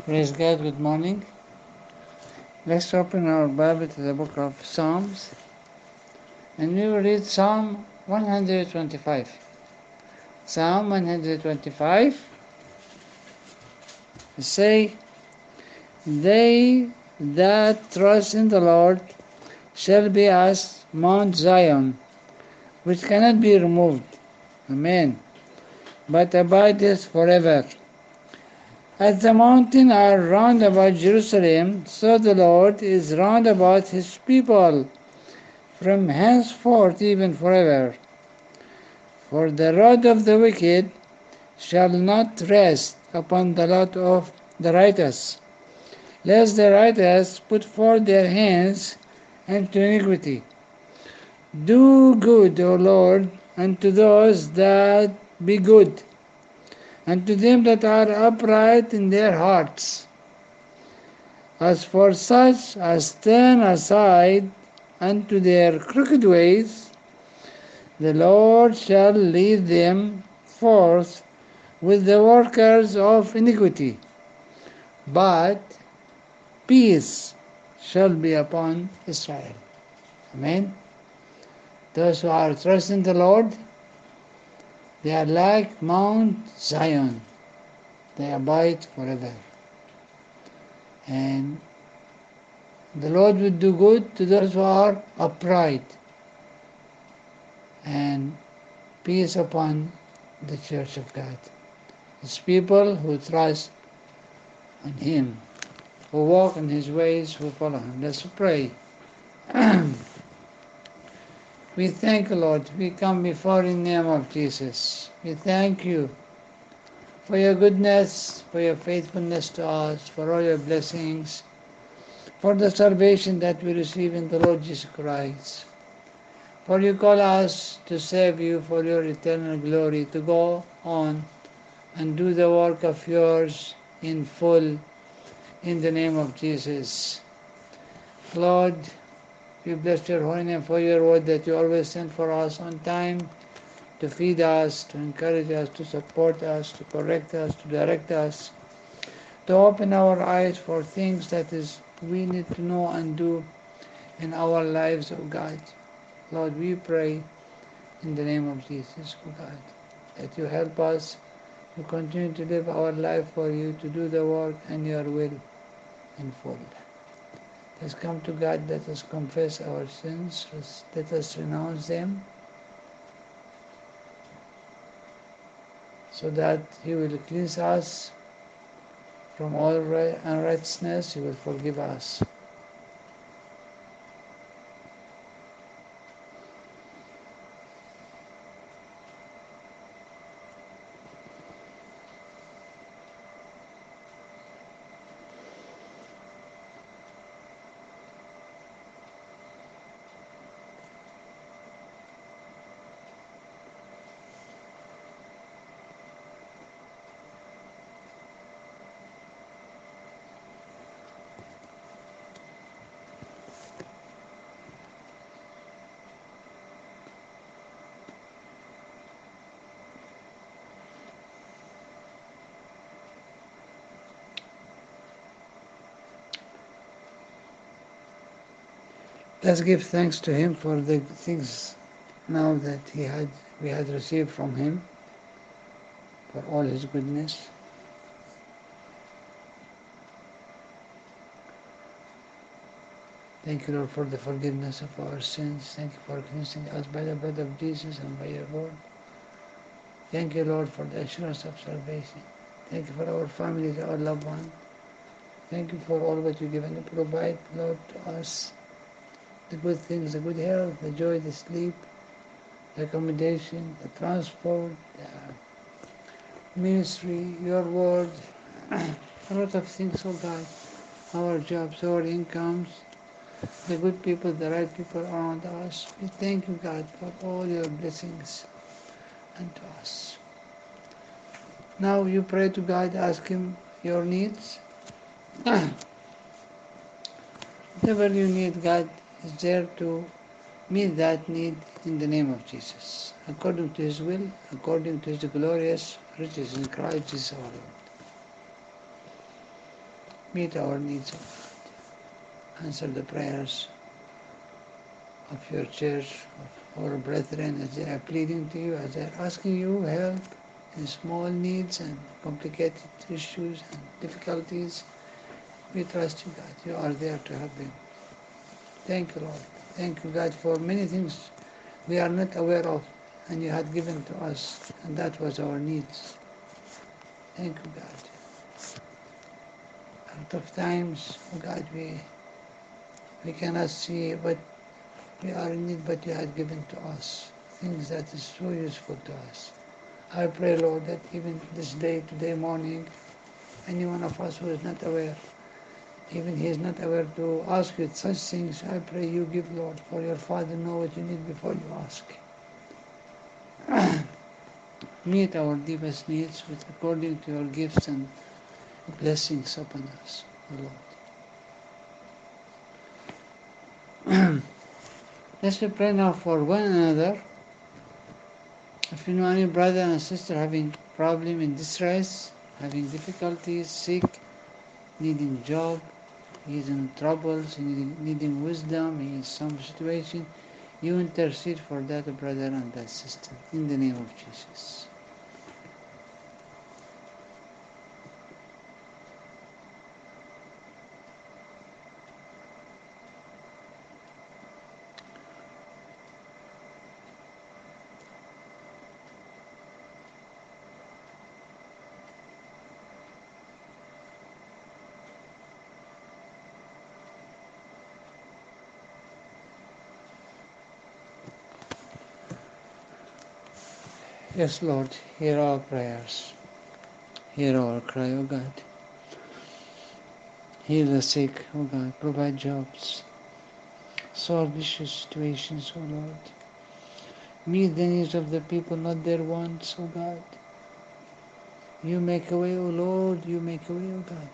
Praise God, good morning. Let's open our Bible to the book of Psalms and we will read Psalm 125. Psalm 125 say, They that trust in the Lord shall be as Mount Zion, which cannot be removed. Amen. But abideth forever. As the mountains are round about Jerusalem, so the Lord is round about his people, from henceforth even forever. For the rod of the wicked shall not rest upon the lot of the righteous, lest the righteous put forth their hands unto iniquity. Do good, O Lord, unto those that be good, unto them that are upright in their hearts. As for such as turn aside unto their crooked ways, the Lord shall lead them forth with the workers of iniquity, but peace shall be upon Israel. Amen. Those who are trusting the Lord, they are like Mount Zion. They abide forever. And the Lord will do good to those who are upright, and peace upon the church of God. It's people who trust on Him, who walk in His ways, who follow Him. Let's pray. We thank you, Lord. We come before you in the name of Jesus. We thank you for your goodness, for your faithfulness to us, for all your blessings, for the salvation that we receive in the Lord Jesus Christ. For you call us to serve you for your eternal glory, to go on and do the work of yours in full, in the name of Jesus. Lord, we bless your holy name for your word that you always send for us on time, to feed us, to encourage us, to support us, to correct us, to direct us, to open our eyes for things that is we need to know and do in our lives, O God. Lord, we pray in the name of Jesus, O God, that you help us to continue to live our life for you, to do the work and your will in full. Let's come to God, let us confess our sins, let us renounce them, so that He will cleanse us from all unrighteousness. He will forgive us. Let's give thanks to Him for the things now that we had received from Him, for all His goodness. Thank you, Lord, for the forgiveness of our sins. Thank you for cleansing us by the blood of Jesus and by your word. Thank you, Lord, for the assurance of salvation. Thank you for our families, our loved ones. Thank you for all that you give and provide, Lord, to us. The good things, the good health, the joy, the sleep, the accommodation, the transport, the ministry, your word, a lot of things, oh God, our jobs, our incomes, the good people, the right people around us. We thank you, God, for all your blessings unto us. Now you pray to God, ask Him your needs. Whatever you need, God is there to meet that need in the name of Jesus, according to His will, according to His glorious riches in Christ Jesus our Lord. Meet our needs, O God. Answer the prayers of your church, of our brethren, as they are pleading to you, as they are asking you help in small needs and complicated issues and difficulties. We trust you, God. You are there to help them. Thank you, Lord. Thank you, God, for many things we are not aware of and you had given to us, and that was our needs. Thank you, God. Out of times, oh God, we cannot see what we are in need, but you had given to us things that is so useful to us. I pray, Lord, that even this day, today morning, any one of us who is not aware, even he is not aware to ask you such things, I pray you give, Lord, for your Father know what you need before you ask. Meet our deepest needs with according to your gifts and blessings upon us, O Lord. Let's pray now for one another. If you know any brother and sister having problem in distress, having difficulties, sick, needing job, he is in troubles, needing wisdom, he is in some situation, you intercede for that brother and that sister in the name of Jesus. Yes, Lord, hear our prayers. Hear our cry, O God. Heal the sick, O God. Provide jobs. Solve issues, situations, O Lord. Meet the needs of the people, not their wants, O God. You make a way, O Lord. You make a way, O God.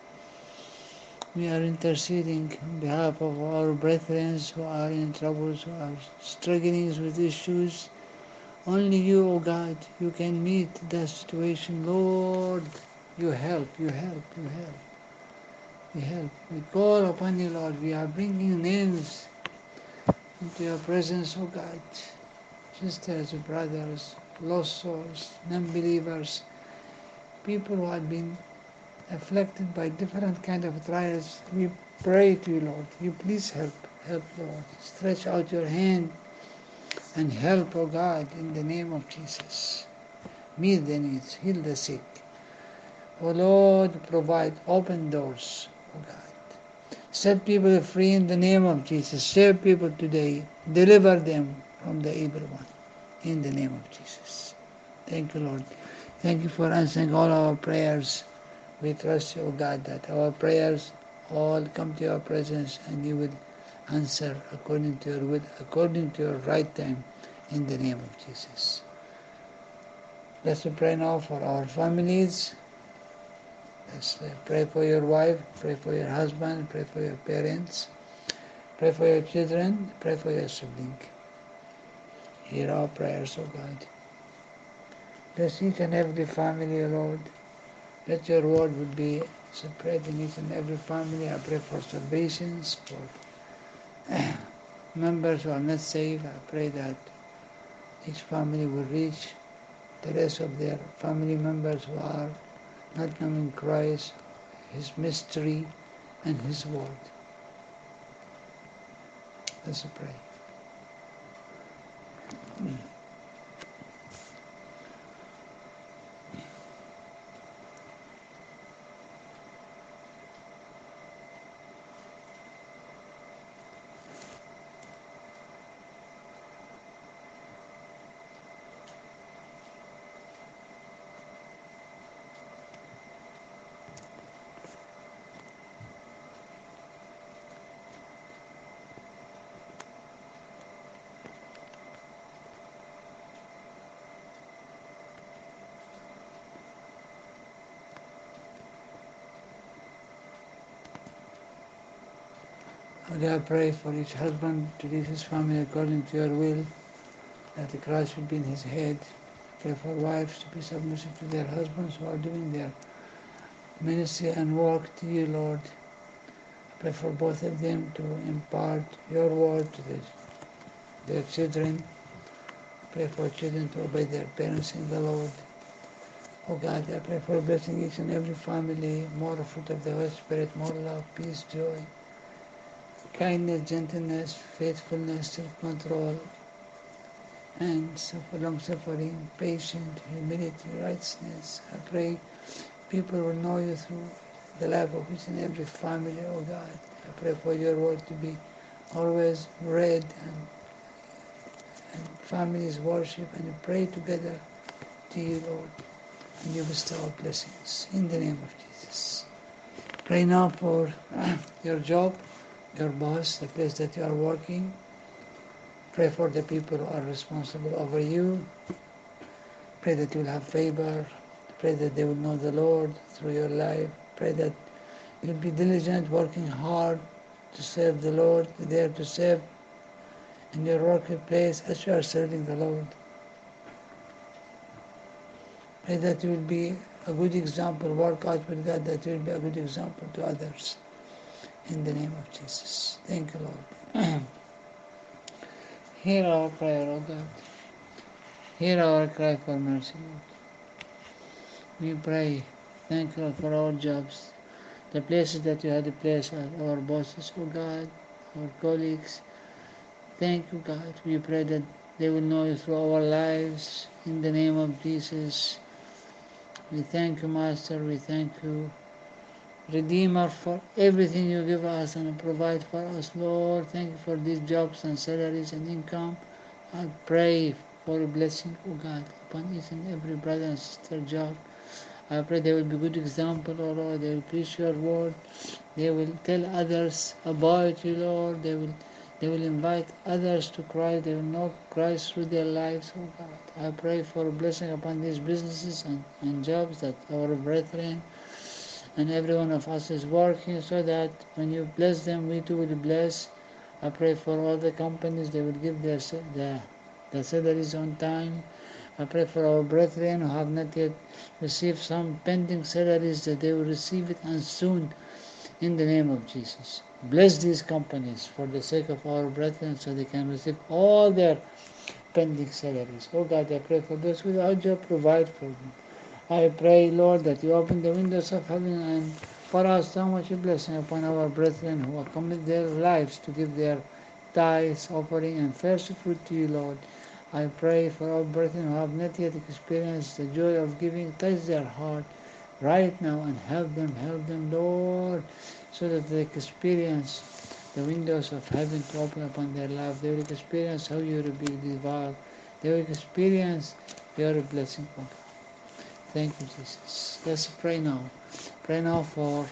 We are interceding on behalf of our brethren who are in troubles, who are struggling with issues. Only you, O God, you can meet that situation. Lord, you help, you help, you help. You help. We call upon you, Lord. We are bringing names into your presence, O God. Sisters, brothers, lost souls, non-believers, people who have been afflicted by different kind of trials. We pray to you, Lord. You please help. Help, Lord. Stretch out your hand and help, O God, in the name of Jesus. Meet the needs. Heal the sick. O Lord, provide open doors, O God. Set people free in the name of Jesus. Save people today. Deliver them from the evil one in the name of Jesus. Thank you, Lord. Thank you for answering all our prayers. We trust you, O God, that our prayers all come to your presence and you will answer according to your will, according to your right time, in the name of Jesus. Let's pray now for our families. Let's pray for your wife, pray for your husband, pray for your parents, pray for your children, pray for your sibling. Hear our prayers, O God. Bless each and every family, O Lord. Let your word would be spread in each and every family. I pray for salvations, for members who are not saved. I pray that each family will reach the rest of their family members who are not knowing Christ, His mystery, and His word. Let's pray. I pray for each husband to lead his family according to your will, that the Christ will be in his head. Pray for wives to be submissive to their husbands who are doing their ministry and work to you, Lord. I pray for both of them to impart your word to their children. I pray for children to obey their parents in the Lord. Oh God, I pray for blessing each and every family, more fruit of the Holy Spirit, more love, peace, joy, kindness, gentleness, faithfulness, self-control, and long-suffering, patience, humility, righteousness. I pray people will know you through the life of each and every family, oh God. I pray for your word to be always read and families worship and pray together to you, Lord. And you bestow blessings in the name of Jesus. Pray now for your job, your boss, the place that you are working. Pray for the people who are responsible over you. Pray that you will have favor. Pray that they will know the Lord through your life. Pray that you'll be diligent, working hard to serve the Lord, there to serve in your workplace as you are serving the Lord. Pray that you will be a good example, work out with God, that you will be a good example to others. In the name of Jesus. Thank you, Lord. Hear our prayer, O God. Hear our cry for mercy, Lord. We pray. Thank you, Lord, for our jobs, the places that you had placed our bosses, O God, our colleagues. Thank you, God. We pray that they will know you through our lives. In the name of Jesus. We thank you, Master. We thank you, Redeemer, for everything you give us and provide for us, Lord. Thank you for these jobs and salaries and income. I pray for a blessing, O God, upon each and every brother and sister job. I pray they will be good example, O Lord. They will preach your word. They will tell others about you, Lord. They will invite others to Christ. They will know Christ through their lives, oh God. I pray for a blessing upon these businesses and jobs that our brethren and every one of us is working, so that when you bless them, we too will bless. I pray for all the companies, they will give their salaries on time. I pray for our brethren who have not yet received some pending salaries, that they will receive it and soon, in the name of Jesus. Bless these companies for the sake of our brethren, so they can receive all their pending salaries. Oh God, I pray for those without job, provide for them. I pray, Lord, that you open the windows of heaven and pour out so much blessing upon our brethren who commit their lives to give their tithes, offering, and first fruit to you, Lord. I pray for our brethren who have not yet experienced the joy of giving. Touch their heart right now and help them, Lord, so that they experience the windows of heaven to open upon their life. They will experience how you will be devoured. They will experience your blessing, God. Thank you, Jesus. Let's pray now. Pray now for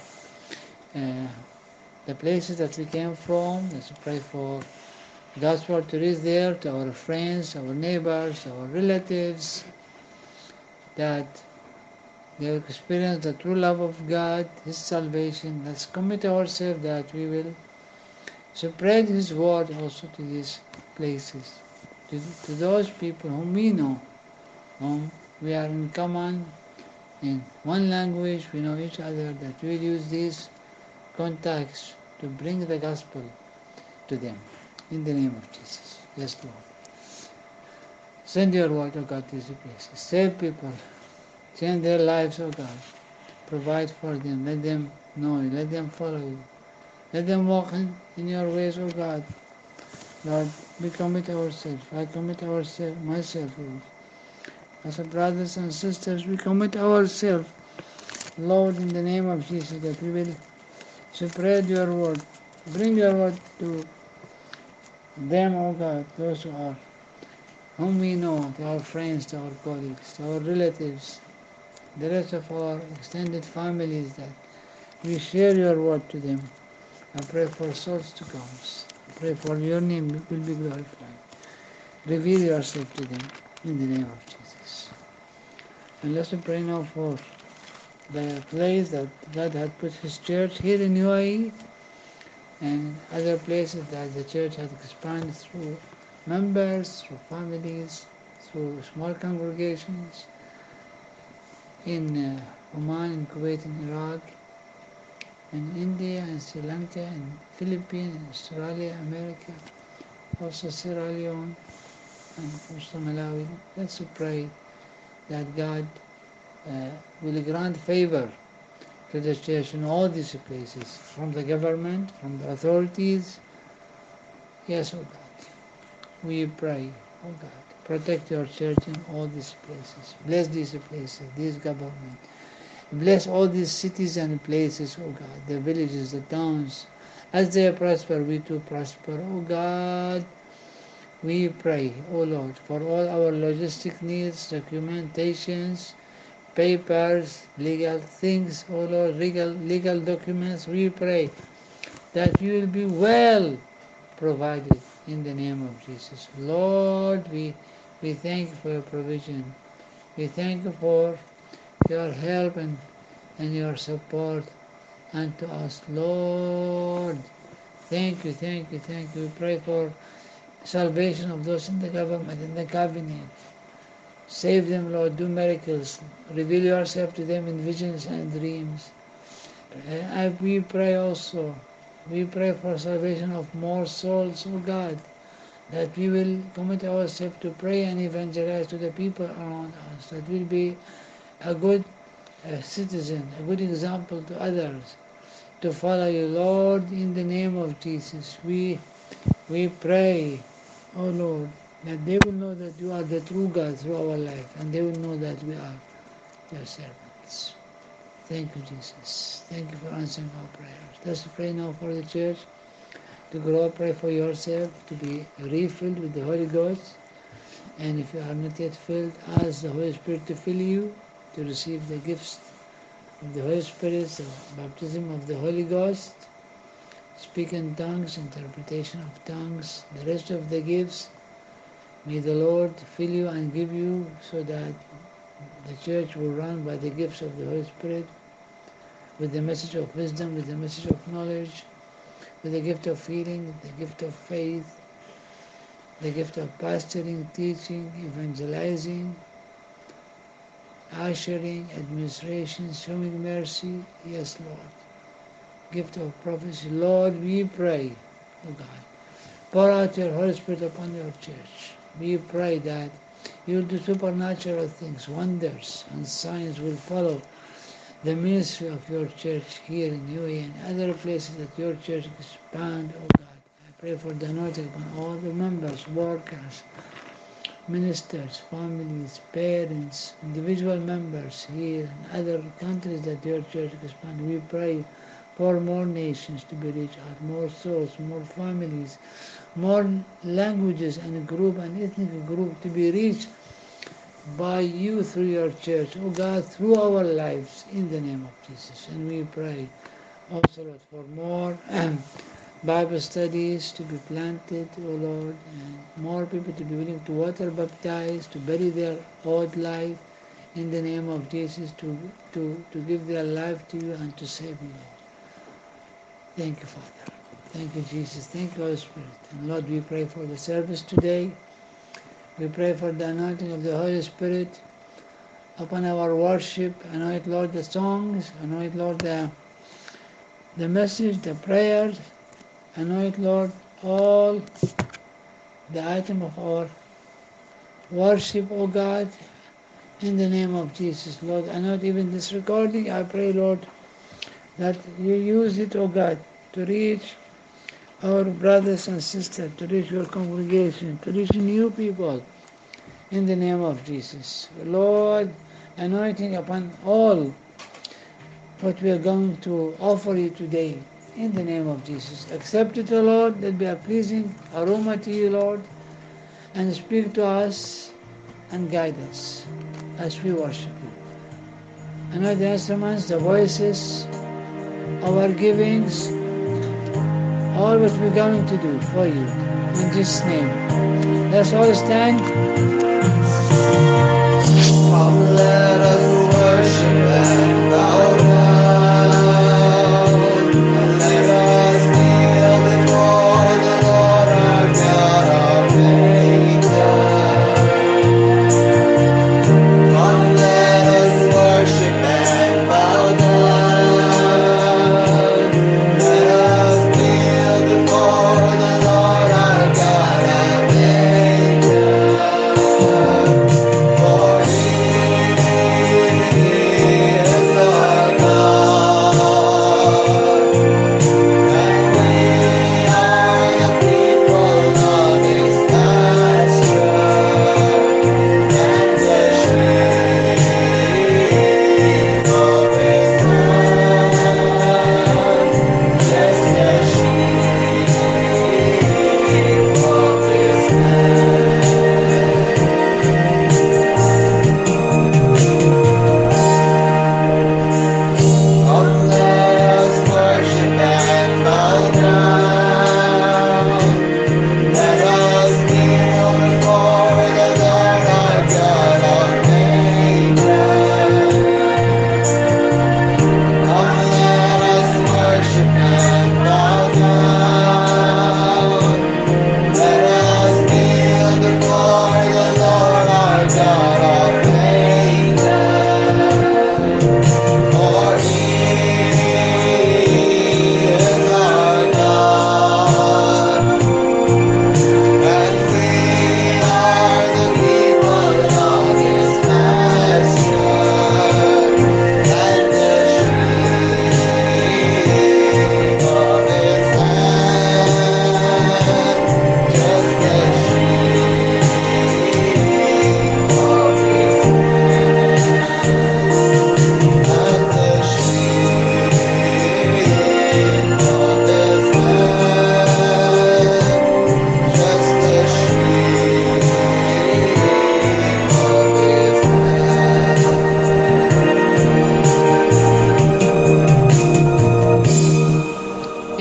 the places that we came from. Let's pray for God's word to reach there, to our friends, our neighbors, our relatives, that they will experience the true love of God, His salvation. Let's commit ourselves that we will spread His word also to these places, to those people whom we know, whom we are in common, in one language, we know each other, that we will use these contacts to bring the gospel to them. In the name of Jesus. Yes, Lord. Send your word, O God, to these places. Save people. Change their lives, O God. Provide for them. Let them know you. Let them follow you. Let them walk in your ways, O God. Lord, we commit ourselves. I commit myself, Lord. As a brothers and sisters, we commit ourselves, Lord, in the name of Jesus, that we will spread your word. Bring your word to them, O God, those whom we know, to our friends, to our colleagues, to our relatives, the rest of our extended families, that we share your word to them. I pray for souls to come. I pray for your name will be glorified. Reveal yourself to them in the name of Jesus. And let's pray now for the place that God had put His church here in UAE and other places that the church has expanded through members, through families, through small congregations, in Oman and Kuwait and Iraq, and India and Sri Lanka and Philippines and Australia, America, also Sierra Leone and also Malawi. Let's pray that God will grant favor to the church in all these places, from the government, from the authorities. Yes, oh God, we pray, oh God, protect your church in all these places. Bless these places, this government. Bless all these cities and places, oh God, the villages, the towns. As they prosper, we too prosper. Oh God, we pray, oh Lord, for all our logistic needs, documentations, papers, legal things, oh Lord, legal documents. We pray that you will be well provided in the name of Jesus. Lord, we thank you for your provision. We thank you for your help and your support unto us. Lord, thank you, thank you, thank you. We pray for salvation of those in the government, in the cabinet. Save them, Lord. Do miracles. Reveal yourself to them in visions and dreams. We pray also. We pray for salvation of more souls, oh God, that we will commit ourselves to pray and evangelize to the people around us, that we'll be a good citizen, a good example to others to follow you. Lord, in the name of Jesus, we pray, oh Lord, that they will know that you are the true God through our life, and they will know that we are your servants. Thank you, Jesus. Thank you for answering our prayers. Let's pray now for the church to grow. Pray for yourself to be refilled with the Holy Ghost. And if you are not yet filled, ask the Holy Spirit to fill you, to receive the gifts of the Holy Spirit, the baptism of the Holy Ghost, speak in tongues, interpretation of tongues, the rest of the gifts. May the Lord fill you and give you so that the church will run by the gifts of the Holy Spirit, with the message of wisdom, with the message of knowledge, with the gift of healing, the gift of faith, the gift of pastoring, teaching, evangelizing, ushering, administration, showing mercy. Yes, Lord. Gift of prophecy. Lord, we pray, oh God, pour out your Holy Spirit upon your church. We pray that you will do supernatural things, wonders, and signs will follow the ministry of your church here in UAE and other places that your church expand, oh God. I pray for the anointing upon all the members, workers, ministers, families, parents, individual members here and other countries that your church expand. We pray for more nations to be reached out, more souls, more families, more languages and group and ethnic group to be reached by you through your church, oh God, through our lives, in the name of Jesus. And we pray also, Lord, for more Bible studies to be planted, oh Lord, and more people to be willing to water baptize, to bury their old life in the name of Jesus, to give their life to you and to save you, Lord. Thank you, Father. Thank you, Jesus. Thank you, Holy Spirit. And Lord, we pray for the service today. We pray for the anointing of the Holy Spirit upon our worship. Anoint, Lord, the songs. Anoint, Lord, the message, the prayers. Anoint, Lord, all the item of our worship, O God, in the name of Jesus, Lord. Anoint even this recording. I pray, Lord, that you use it, O God, to reach our brothers and sisters, to reach your congregation, to reach new people, in the name of Jesus. Lord, anointing upon all what we are going to offer you today, in the name of Jesus. Accept it, O Lord, that be a pleasing aroma to you, Lord, and speak to us and guide us as we worship you. Anoint the instruments, the voices, our givings, all what we're going to do for you, in Jesus' name. Let's all stand. Come, let us worship and bow down, and let us kneel before the Lord our God, our Maker. Come, let us worship and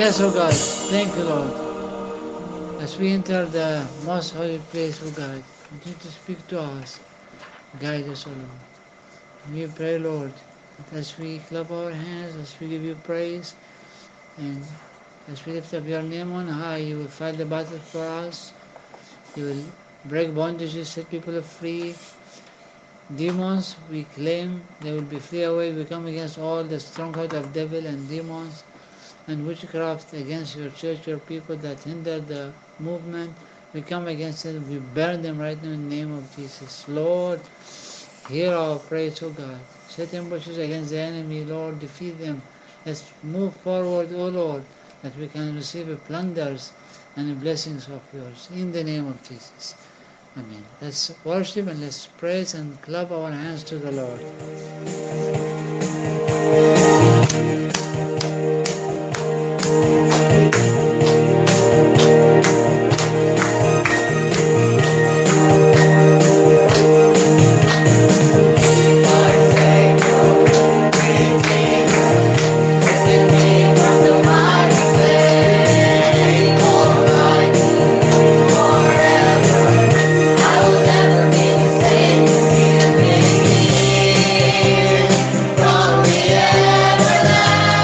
Yes, O God. Thank you, Lord. As we enter the most holy place, O God, continue to speak to us. Guide us, O Lord. We pray, Lord, that as we clap our hands, as we give you praise, and as we lift up your name on high, you will fight the battle for us. You will break bondages, set people free. Demons, we claim they will be flee away. We come against all the stronghold of devil and demons and witchcraft against your church, your people that hinder the movement. We come against them. We burn them right now in the name of Jesus. Lord, hear our praise, O God. Set ambushes against the enemy, Lord. Defeat them. Let's move forward, O Lord, that we can receive the plunders and the blessings of yours. In the name of Jesus. Amen. Let's worship and let's praise and clap our hands to the Lord. From the everlasting.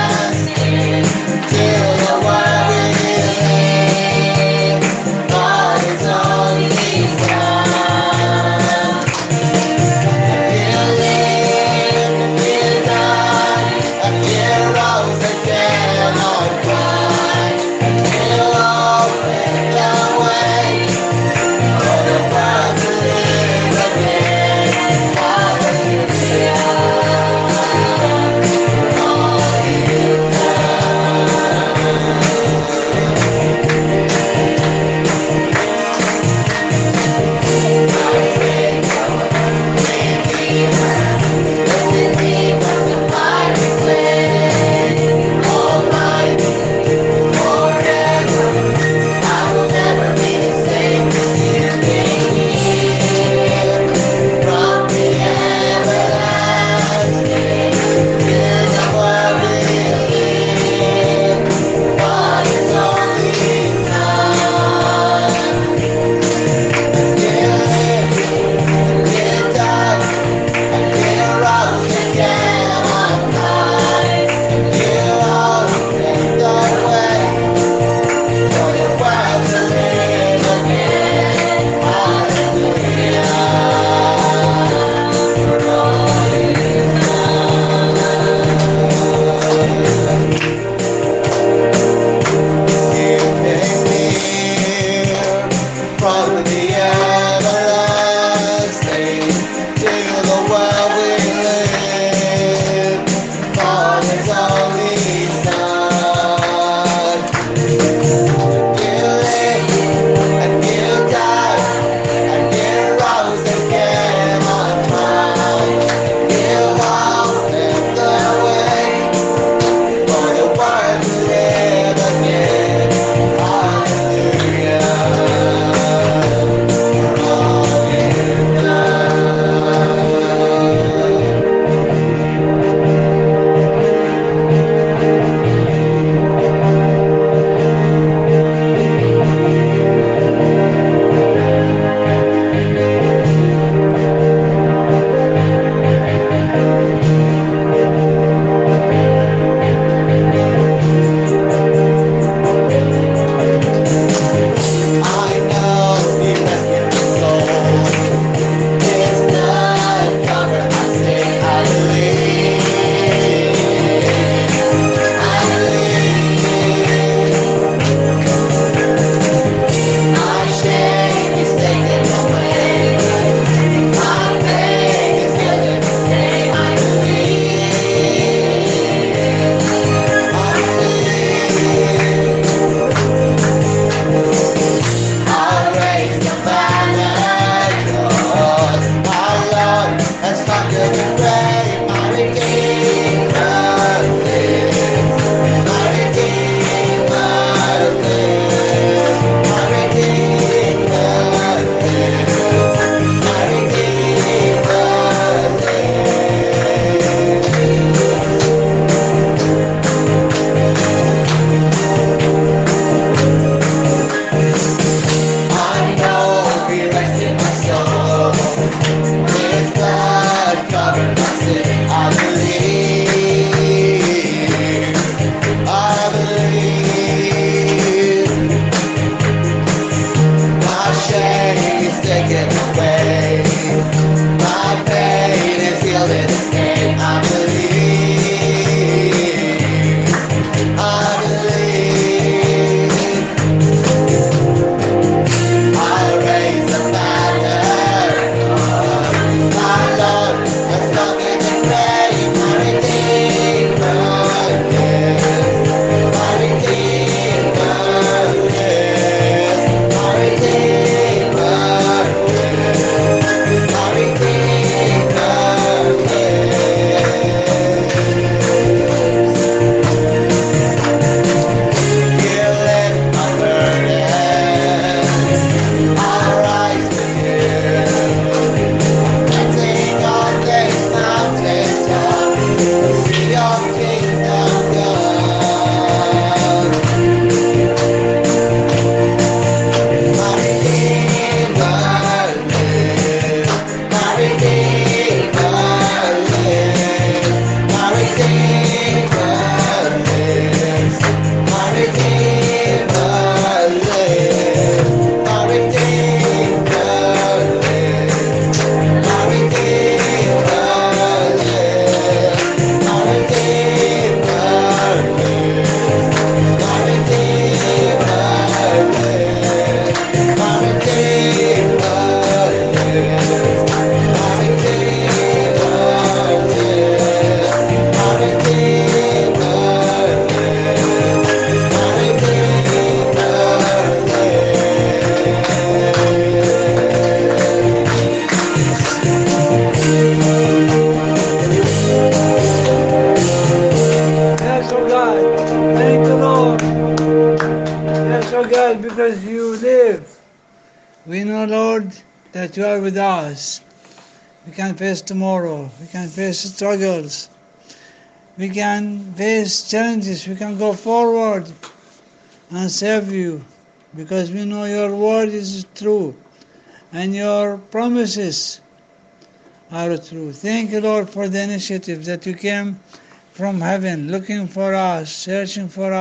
because you live. We know, Lord, that you are with us. We can face tomorrow. We can face struggles. We can face challenges. We can go forward and serve you because we know your word is true and your promises are true. Thank you, Lord, for the initiative that you came from heaven looking for us, searching for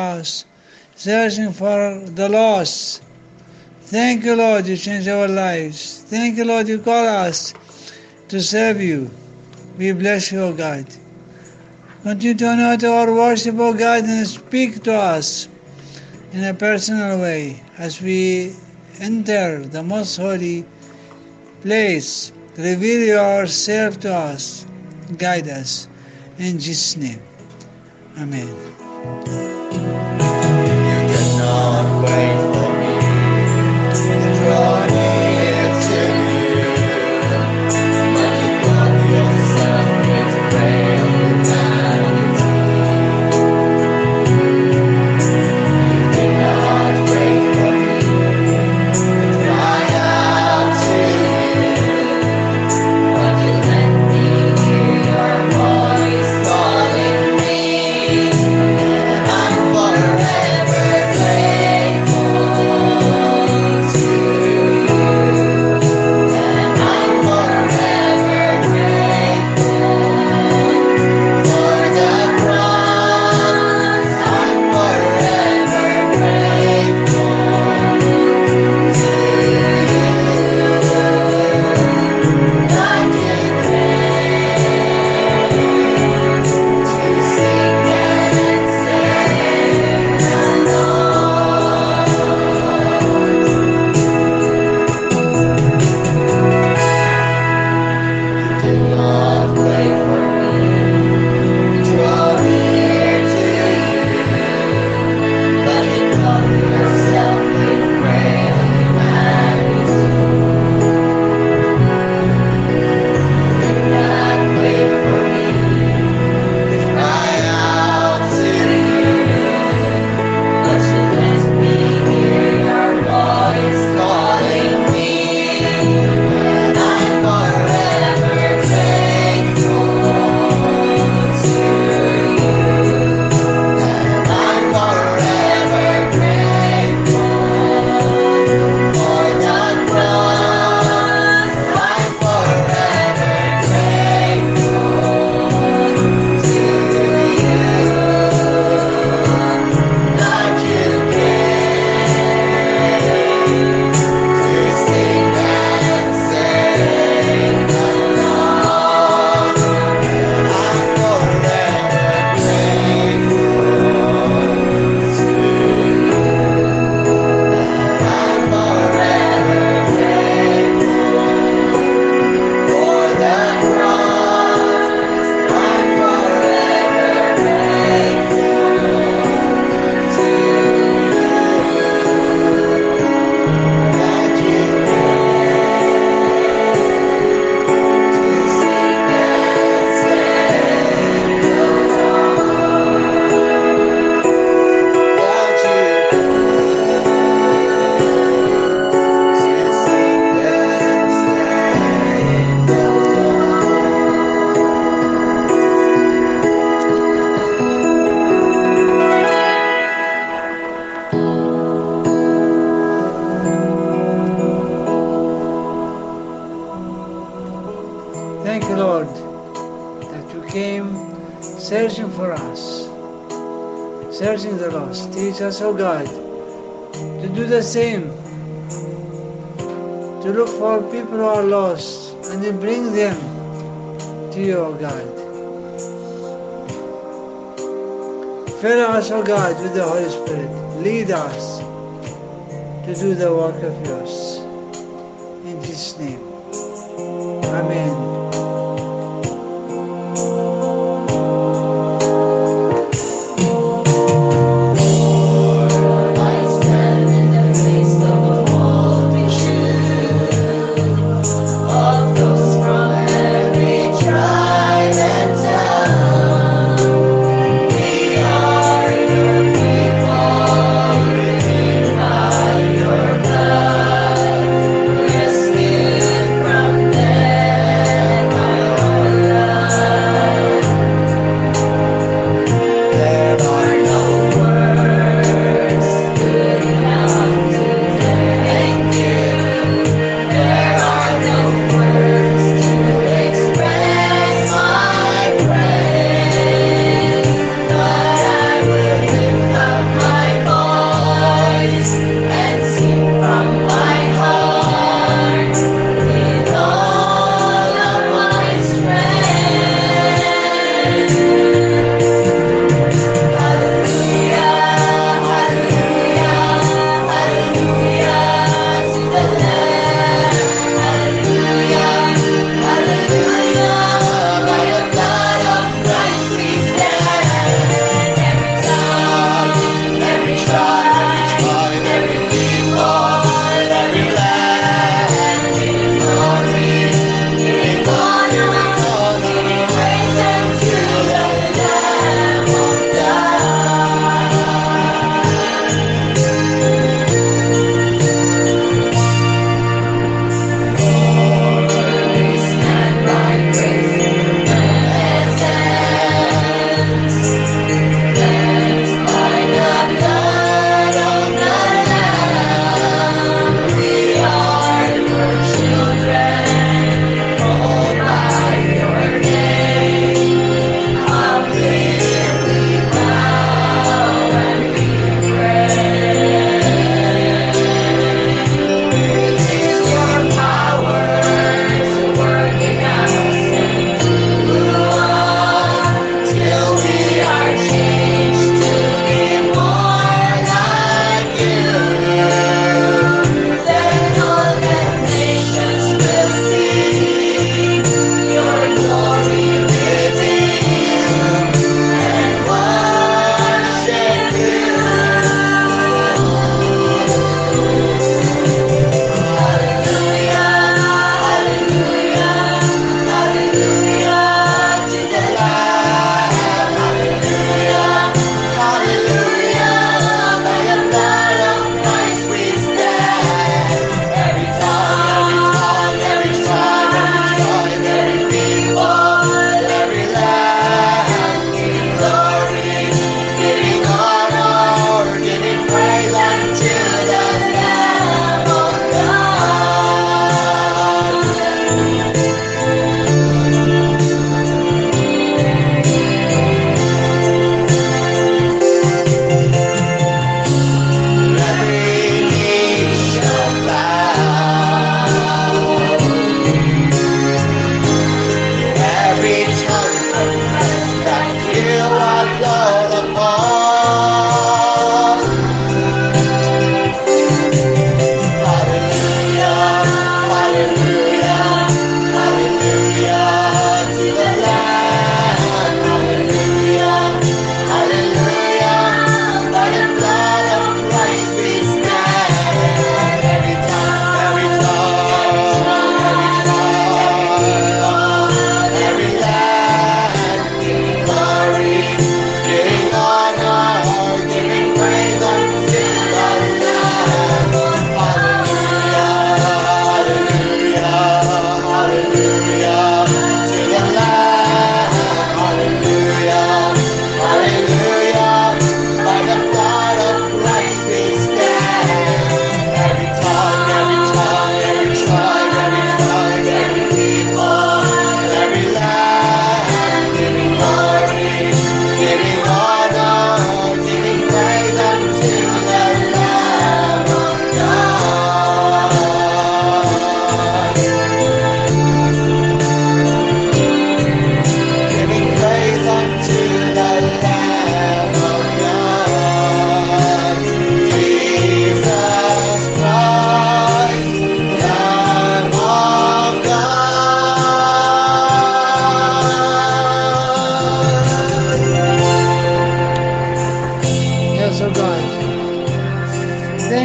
the lost. Thank you, Lord, you changed our lives. Thank you, Lord, you call us to serve you. We bless you, O God. Continue to anoint our worship, O God, and speak to us in a personal way as we enter the most holy place. Reveal yourself to us. Guide us. In Jesus' name. Amen. You did not wait for me to draw near to you, but you brought yourself with frail humanity. You did not wait for me to cry out to you, but you let me hear your voice calling me. I'm forever grateful to you. And I'm forever grateful for the cross. I'm forever grateful to you. I can to sing and say you did not wait for me to draw near to you, but you clothed yourself with frail humanity. You did not wait for me to cry out to you, but you let me hear your voice calling me. And I'm forever grateful to you. And I'm forever grateful for the cross. I'm forever grateful to you that you came to sing and save the lost. I'm forever grateful to you. I'm forever grateful for the cross. I'm forever grateful to you that you Thank you, Lord, that you came searching for us, searching the lost. Teach us, O God, to do the same, to look for people who are lost and then bring them to you, O God. Fill us, O God, with the Holy Spirit. Lead us to do the work of yours. In Jesus' name. Amen. I stand in the face of a multitude of those from every tribe and tongue. We are your people, redeemed by your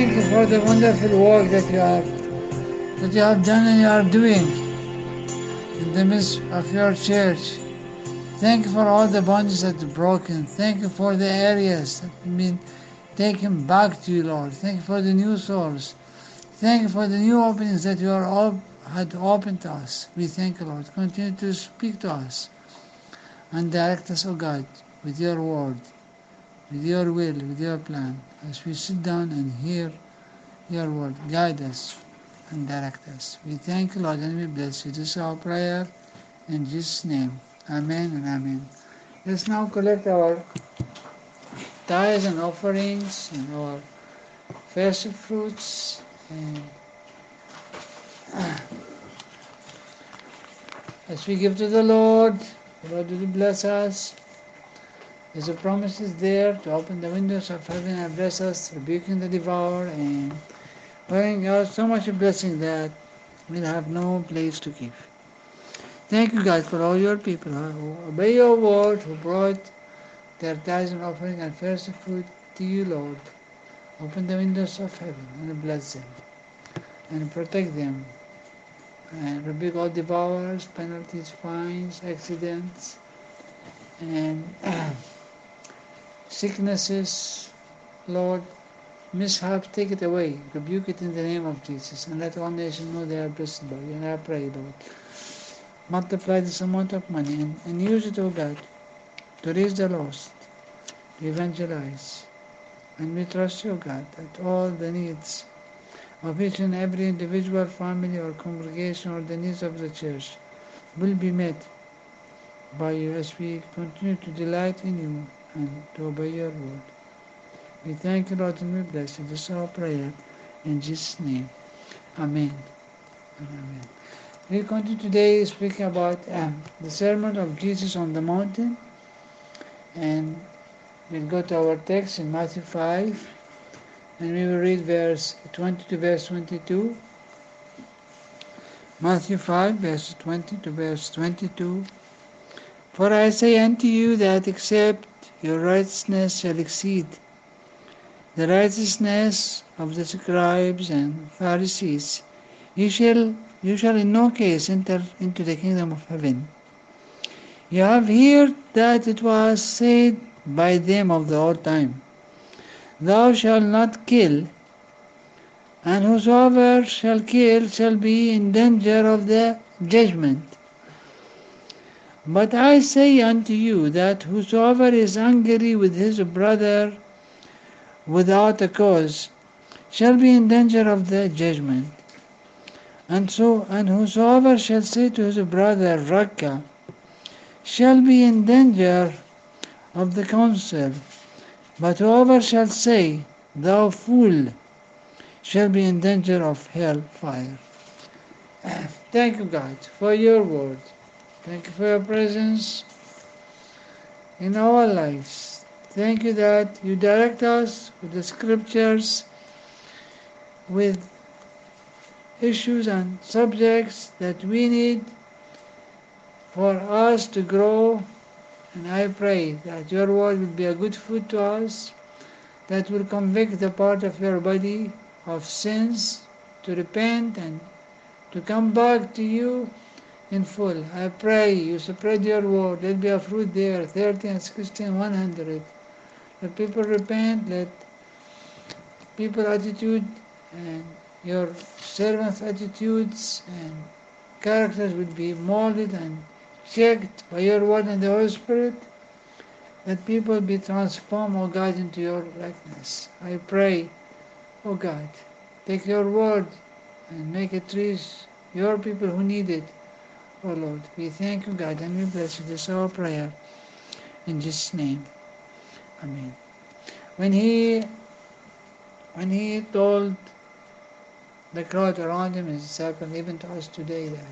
thank you for the wonderful work that you have done and you are doing in the midst of your church. Thank you for all the bonds that are broken. Thank you for the areas that have been taken back to you, Lord. Thank you for the new souls. Thank you for the new openings that you had opened to us. We thank you, Lord. Continue to speak to us and direct us, O God, with your word, with your will, with your plan. As we sit down and hear your word, guide us and direct us. We thank you, Lord, and we bless you. This is our prayer in Jesus' name. Amen and amen. Let's now collect our tithes and offerings and our first fruits. And as we give to the Lord will bless us. There's a promise is there to open the windows of heaven and bless us, rebuking the devourer and pouring out so much blessing that we'll have no place to give. Thank you, God, for all your people who obey your word, who brought their tithes and offering and first fruit to you, Lord. Open the windows of heaven and bless them and protect them and rebuke all devourers, penalties, fines, accidents, and sicknesses. Lord, mishap, take it away. Rebuke it in the name of Jesus, and let all nations know they are blessed by you. And I pray, Lord, multiply this amount of money and use it, O God, to reach the lost, to evangelize. And we trust you, God, that all the needs of each and every individual, family, or congregation, or the needs of the church will be met by you as we continue to delight in you and to obey your word. We thank you, Lord, and we bless you. This is our prayer in Jesus' name. Amen. Amen. We continue today speaking about the sermon of Jesus on the mountain, and we'll go to our text in Matthew 5, and we will read verse 20 to verse 22. Matthew 5, verse 20 to verse 22. For I say unto you that except your righteousness shall exceed the righteousness of the scribes and Pharisees, you shall in no case enter into the kingdom of heaven. You have heard that it was said by them of the old time, Thou shalt not kill, and whosoever shall kill shall be in danger of the judgment. But I say unto you that whosoever is angry with his brother without a cause shall be in danger of the judgment. And whosoever shall say to his brother, Raca, shall be in danger of the council. But whoever shall say, Thou fool, shall be in danger of hell fire. Thank you, God, for your word. Thank you for your presence in our lives. Thank you that you direct us with the scriptures, with issues and subjects that we need for us to grow. And I pray that your word will be a good food to us, that will convict the part of your body of sins, to repent and to come back to you in full. I pray you spread your word. Let be a fruit there, 30 and 60 and 100. Let people repent, let people attitude and your servants' attitudes and characters will be molded and checked by your word and the Holy Spirit. Let people be transformed, O God, into your likeness. I pray, O God, take your word and make it reach your people who need it. O Lord, we thank you, God, and we bless you. This is our prayer. In Jesus' name. Amen. When he told the crowd around him, his disciples, even to us today, that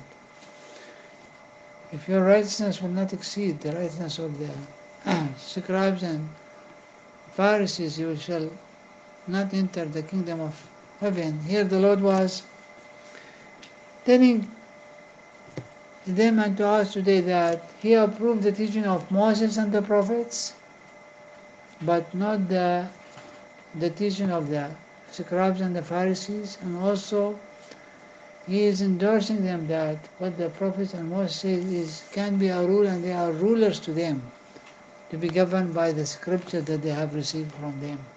if your righteousness will not exceed the righteousness of the scribes and Pharisees, you shall not enter the kingdom of heaven. Here the Lord was telling them and to us today that he approved the teaching of Moses and the prophets, but not the teaching of the scribes and the Pharisees, and also he is endorsing them that what the prophets and Moses said is can be a rule, and they are rulers to them, to be governed by the scripture that they have received from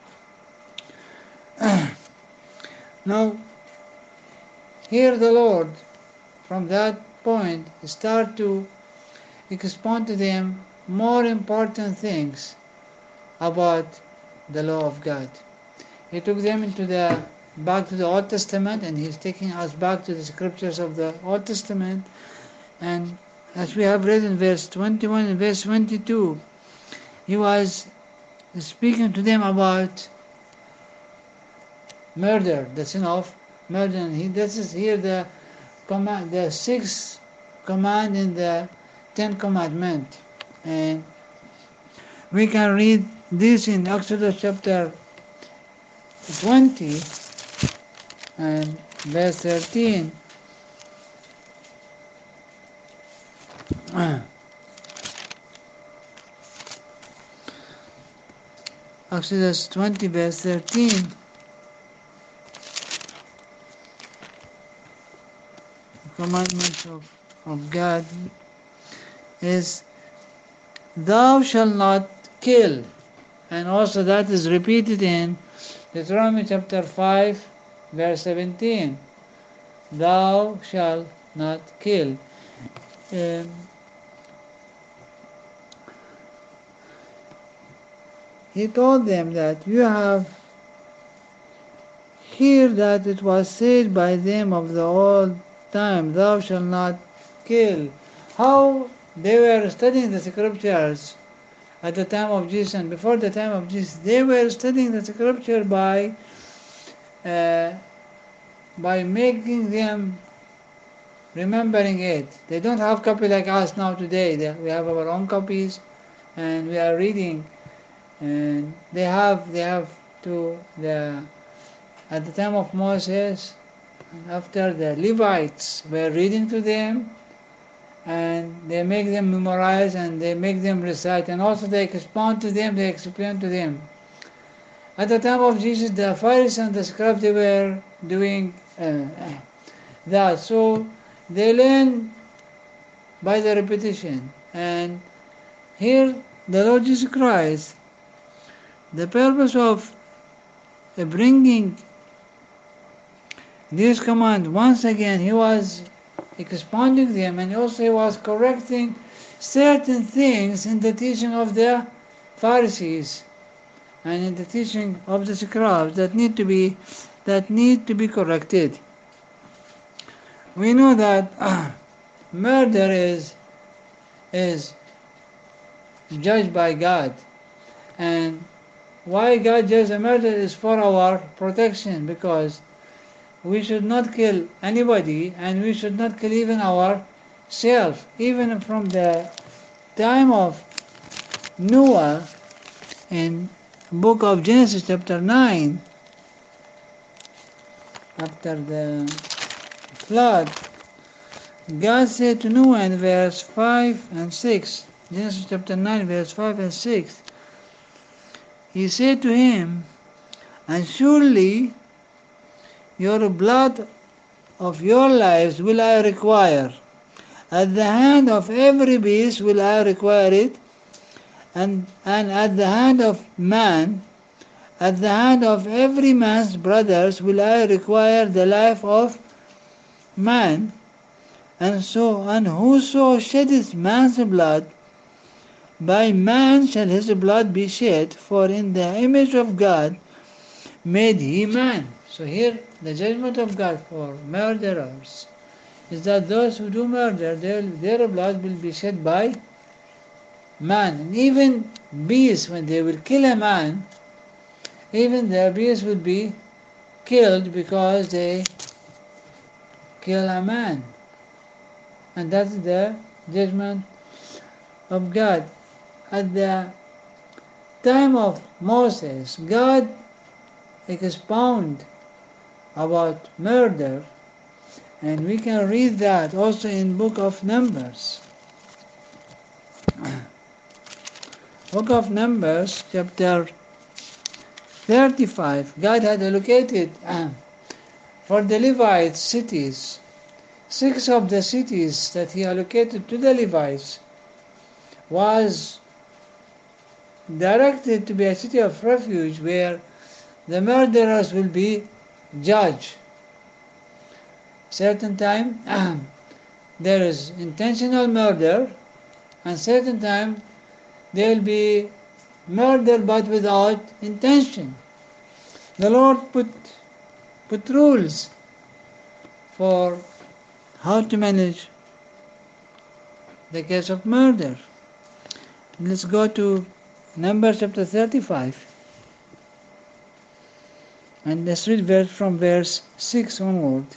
them. Now, here the Lord, from that point, start to expound to them more important things about the law of God. He took them back to the Old Testament, and he's taking us back to the scriptures of the Old Testament. And as we have read in verse 21 and verse 22, he was speaking to them about murder, the sin of murder. And this is here the command, the sixth command in the Ten Commandments. And we can read this in Exodus chapter 20 and verse 13. Exodus 20 verse 13. The commandments of God is, thou shalt not kill. And also that is repeated in Deuteronomy chapter 5 verse 17. Thou shalt not kill. He told them that you have heard that it was said by them of the old time, thou shalt not kill. How they were studying the scriptures at the time of Jesus and before the time of Jesus. They were studying the scripture by making them remembering it. They don't have copy like us now today. We have our own copies and we are reading. And they have to at the time of Moses, after the Levites were reading to them, and they make them memorize and they make them recite, and also they expound to them, they explain to them. At the time of Jesus, the Pharisees and the scribes, they were doing that. So they learn by the repetition. And here the Lord Jesus Christ, the purpose of bringing this command, once again, he was expounding them, and also he was correcting certain things in the teaching of the Pharisees and in the teaching of the scribes that need to be corrected. We know that murder is judged by God, and why God judges a murder is for our protection, because we should not kill anybody, and we should not kill even ourselves. Even from the time of Noah, in book of Genesis chapter 9, after the flood, God said to Noah in verse 5 and 6, Genesis chapter 9 verse 5 and 6, he said to him, and surely your blood of your lives will I require. At the hand of every beast will I require it, and at the hand of man, at the hand of every man's brothers will I require the life of man. And whoso sheddeth man's blood, by man shall his blood be shed, for in the image of God made he man. So here the judgment of God for murderers is that those who do murder, their blood will be shed by man. And even beasts, when they will kill a man, even the beasts will be killed because they kill a man. And that's the judgment of God. At the time of Moses, God expounded about murder, and we can read that also in book of Numbers. Book of Numbers, chapter 35, God had allocated for the Levites cities. 6 of the cities that he allocated to the Levites was directed to be a city of refuge where the murderers will be judged. Certain time there is intentional murder, and certain time there will be murder but without intention. The Lord put rules for how to manage the case of murder. Let's go to Numbers chapter 35 and let's read from verse 6 onward.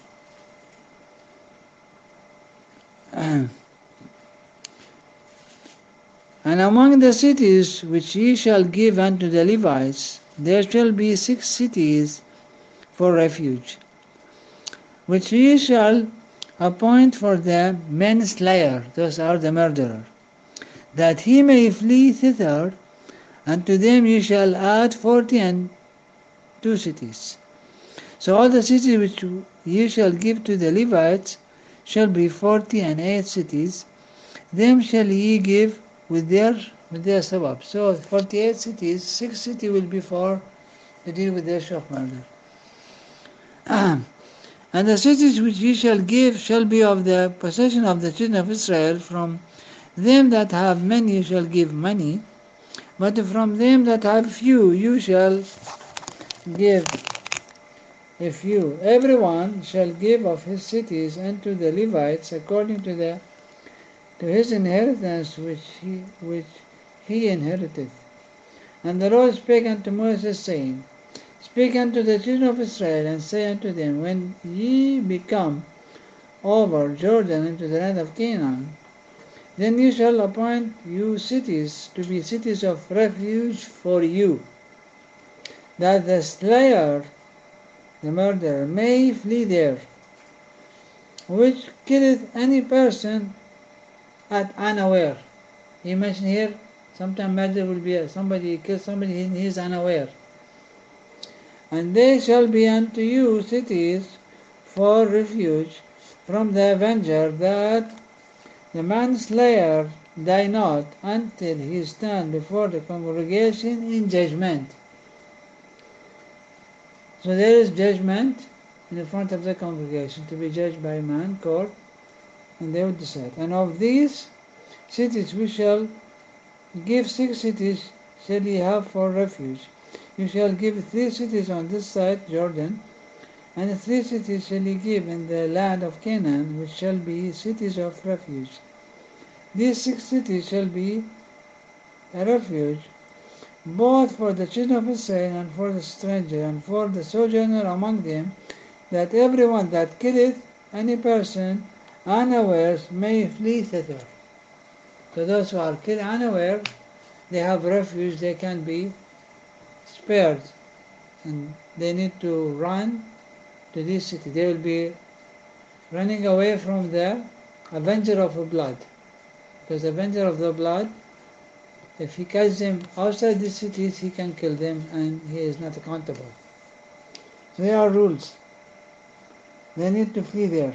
And among the cities which ye shall give unto the Levites, there shall be 6 cities for refuge, which ye shall appoint for them manslayer, those are the murderer, that he may flee thither. Unto them ye shall add 42 cities. So all the cities which ye shall give to the Levites shall be 48 cities. Them shall ye give with their suburbs. So 48 cities, 6 cities will be for to deal with the issue of murder. And the cities which ye shall give shall be of the possession of the children of Israel. From them that have many you shall give money, but from them that have few you shall give a few. Everyone shall give of his cities unto the Levites according to his inheritance which he inheriteth. And the Lord spake unto Moses, saying, Speak unto the children of Israel, and say unto them, When ye become over Jordan into the land of Canaan, then you shall appoint you cities to be cities of refuge for you, that the slayer, the murderer, may flee there, which killeth any person at unaware. He mentioned here, sometimes murder will be somebody kills somebody, he is unaware. And they shall be unto you cities for refuge from the avenger, that the manslayer die not until he stand before the congregation in judgment. So there is judgment in the front of the congregation to be judged by man, court, and they will decide. And of these cities we shall give 6 cities shall ye have for refuge. You shall give 3 cities on this side Jordan, and 3 cities shall ye give in the land of Canaan, which shall be cities of refuge. These 6 cities shall be a refuge, both for the children of Israel, and for the stranger, and for the sojourner among them, that everyone that killeth any person unawares may flee thither. So those who are killed unaware, they have refuge, they can be spared, and they need to run to this city. They will be running away from the avenger of the blood, because the avenger of the blood, if he catches them outside the cities, he can kill them and he is not accountable. So there are rules. They need to flee there.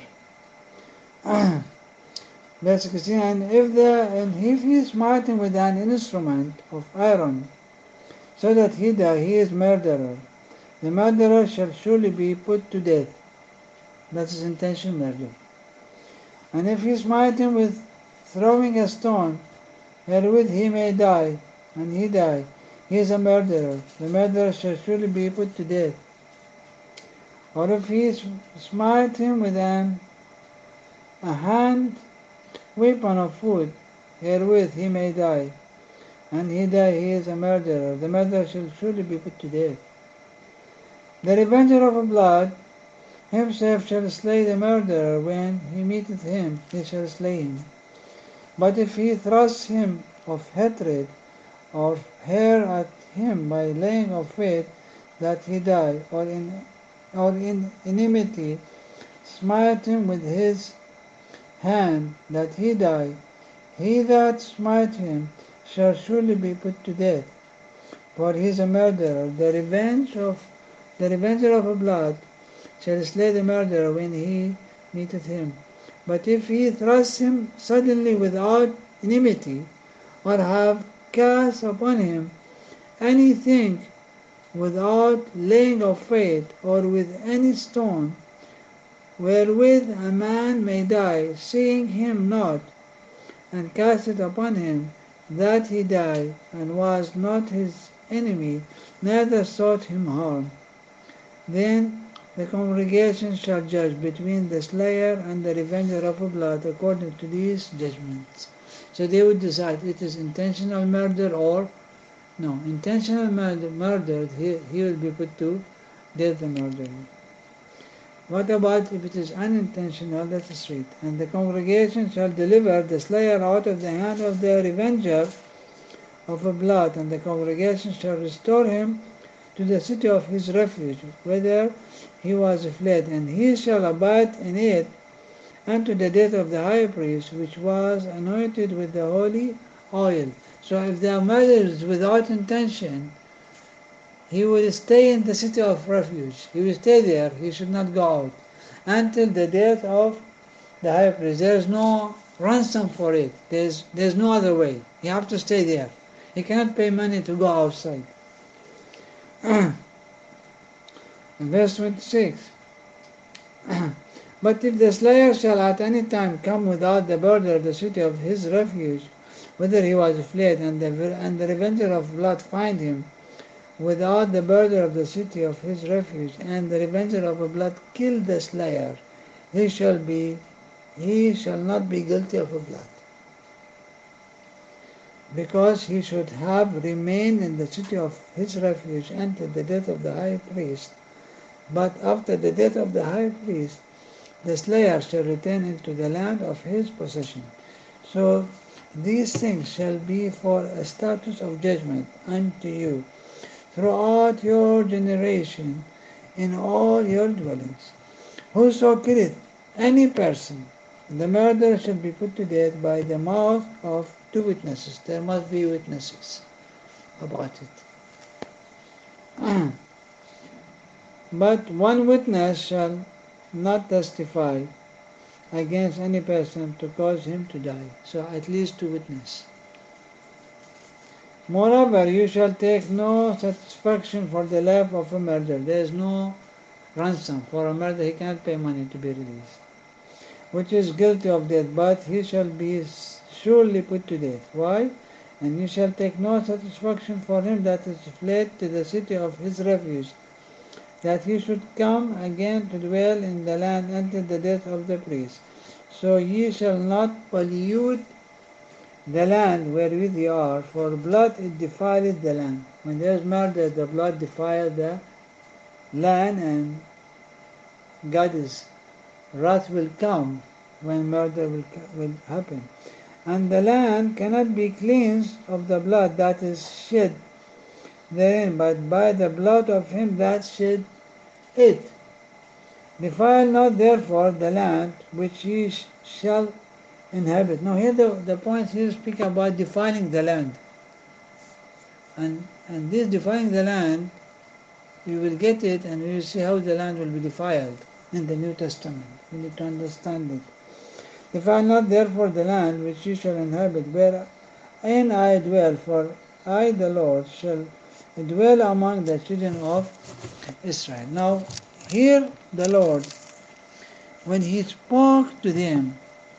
Verse 16, and if he smite him with an instrument of iron, so that he die, he is murderer. The murderer shall surely be put to death. That is intentional murder. And if he smite him with throwing a stone, wherewith he may die, and he die, he is a murderer. The murderer shall surely be put to death. Or if he smite him with a hand weapon of wood, wherewith he may die, and he die, he is a murderer. The murderer shall surely be put to death. The revenger of blood himself shall slay the murderer. When he meeteth him, he shall slay him. But if he thrusts him of hatred, or hair at him by laying of faith that he die, or in enmity smite him with his hand that he die, he that smite him shall surely be put to death. for he is a murderer. The revenger of blood shall slay the murderer when he meeteth him. But if he thrust him suddenly without enmity, or have cast upon him anything without laying of faith, or with any stone, wherewith a man may die, seeing him not, and cast it upon him, that he die, and was not his enemy, neither sought him harm, then the congregation shall judge between the slayer and the revenger of blood according to these judgments. So they would decide it is intentional murder or no. Intentional murder, he will be put to death the murderer. What about if it is unintentional? Let us read. And the congregation shall deliver the slayer out of the hand of the revenger of blood, and the congregation shall restore him to the city of his refuge, whither he was fled, and he shall abide in it unto the death of the high priest, which was anointed with the holy oil. So if the murder is without intention, he will stay in the city of refuge. He will stay there. He should not go out until the death of the high priest. There is no ransom for it. There's no other way. You have to stay there. He cannot pay money to go outside. In verse 26. But if the slayer shall at any time come without the border of the city of his refuge, whither he was fled, and the revenger of blood find him without the border of the city of his refuge, and the revenger of blood kill the slayer, he shall not be guilty of blood, because he should have remained in the city of his refuge until the death of the high priest. But after the death of the high priest, the slayer shall return into the land of his possession. So these things shall be for a statute of judgment unto you throughout your generation in all your dwellings. Whoso killeth any person, the murderer shall be put to death by the mouth of 2 witnesses. There must be witnesses about it. But one witness shall not testify against any person to cause him to die. So at least 2 witnesses. Moreover, you shall take no satisfaction for the life of a murderer. There is no ransom for a murderer. He cannot pay money to be released, which is guilty of death, but he shall be surely put to death. Why? And you shall take no satisfaction for him that is fled to the city of his refuge, that he should come again to dwell in the land until the death of the priest. So ye shall not pollute the land wherewith ye are, for blood it defileth the land. When there is murder, the blood defileth the land, and God's wrath will come when murder will happen. And the land cannot be cleansed of the blood that is shed therein, but by the blood of him that shed it. Defile not therefore the land which ye shall inhabit. Now here the point here is speaking about defiling the land. And this defiling the land, we will get it, and we will see how the land will be defiled in the New Testament. We need to understand it. Defile not therefore the land which ye shall inhabit, wherein I dwell, for I the Lord shall dwell among the children of Israel. Now here the Lord, when he spoke to them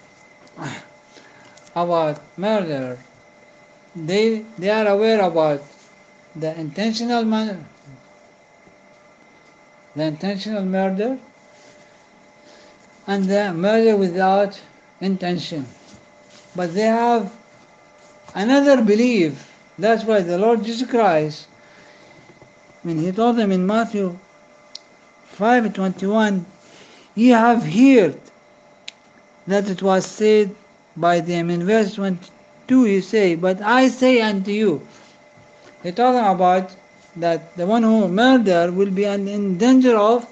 about murder, they are aware about the intentional murder, and the murder without intention. But they have another belief. That's why the Lord Jesus Christ, when he told them in Matthew 5:21, ye have heard that it was said by them. In verse 22 he say, but I say unto you. He told them about that the one who murder will be in danger of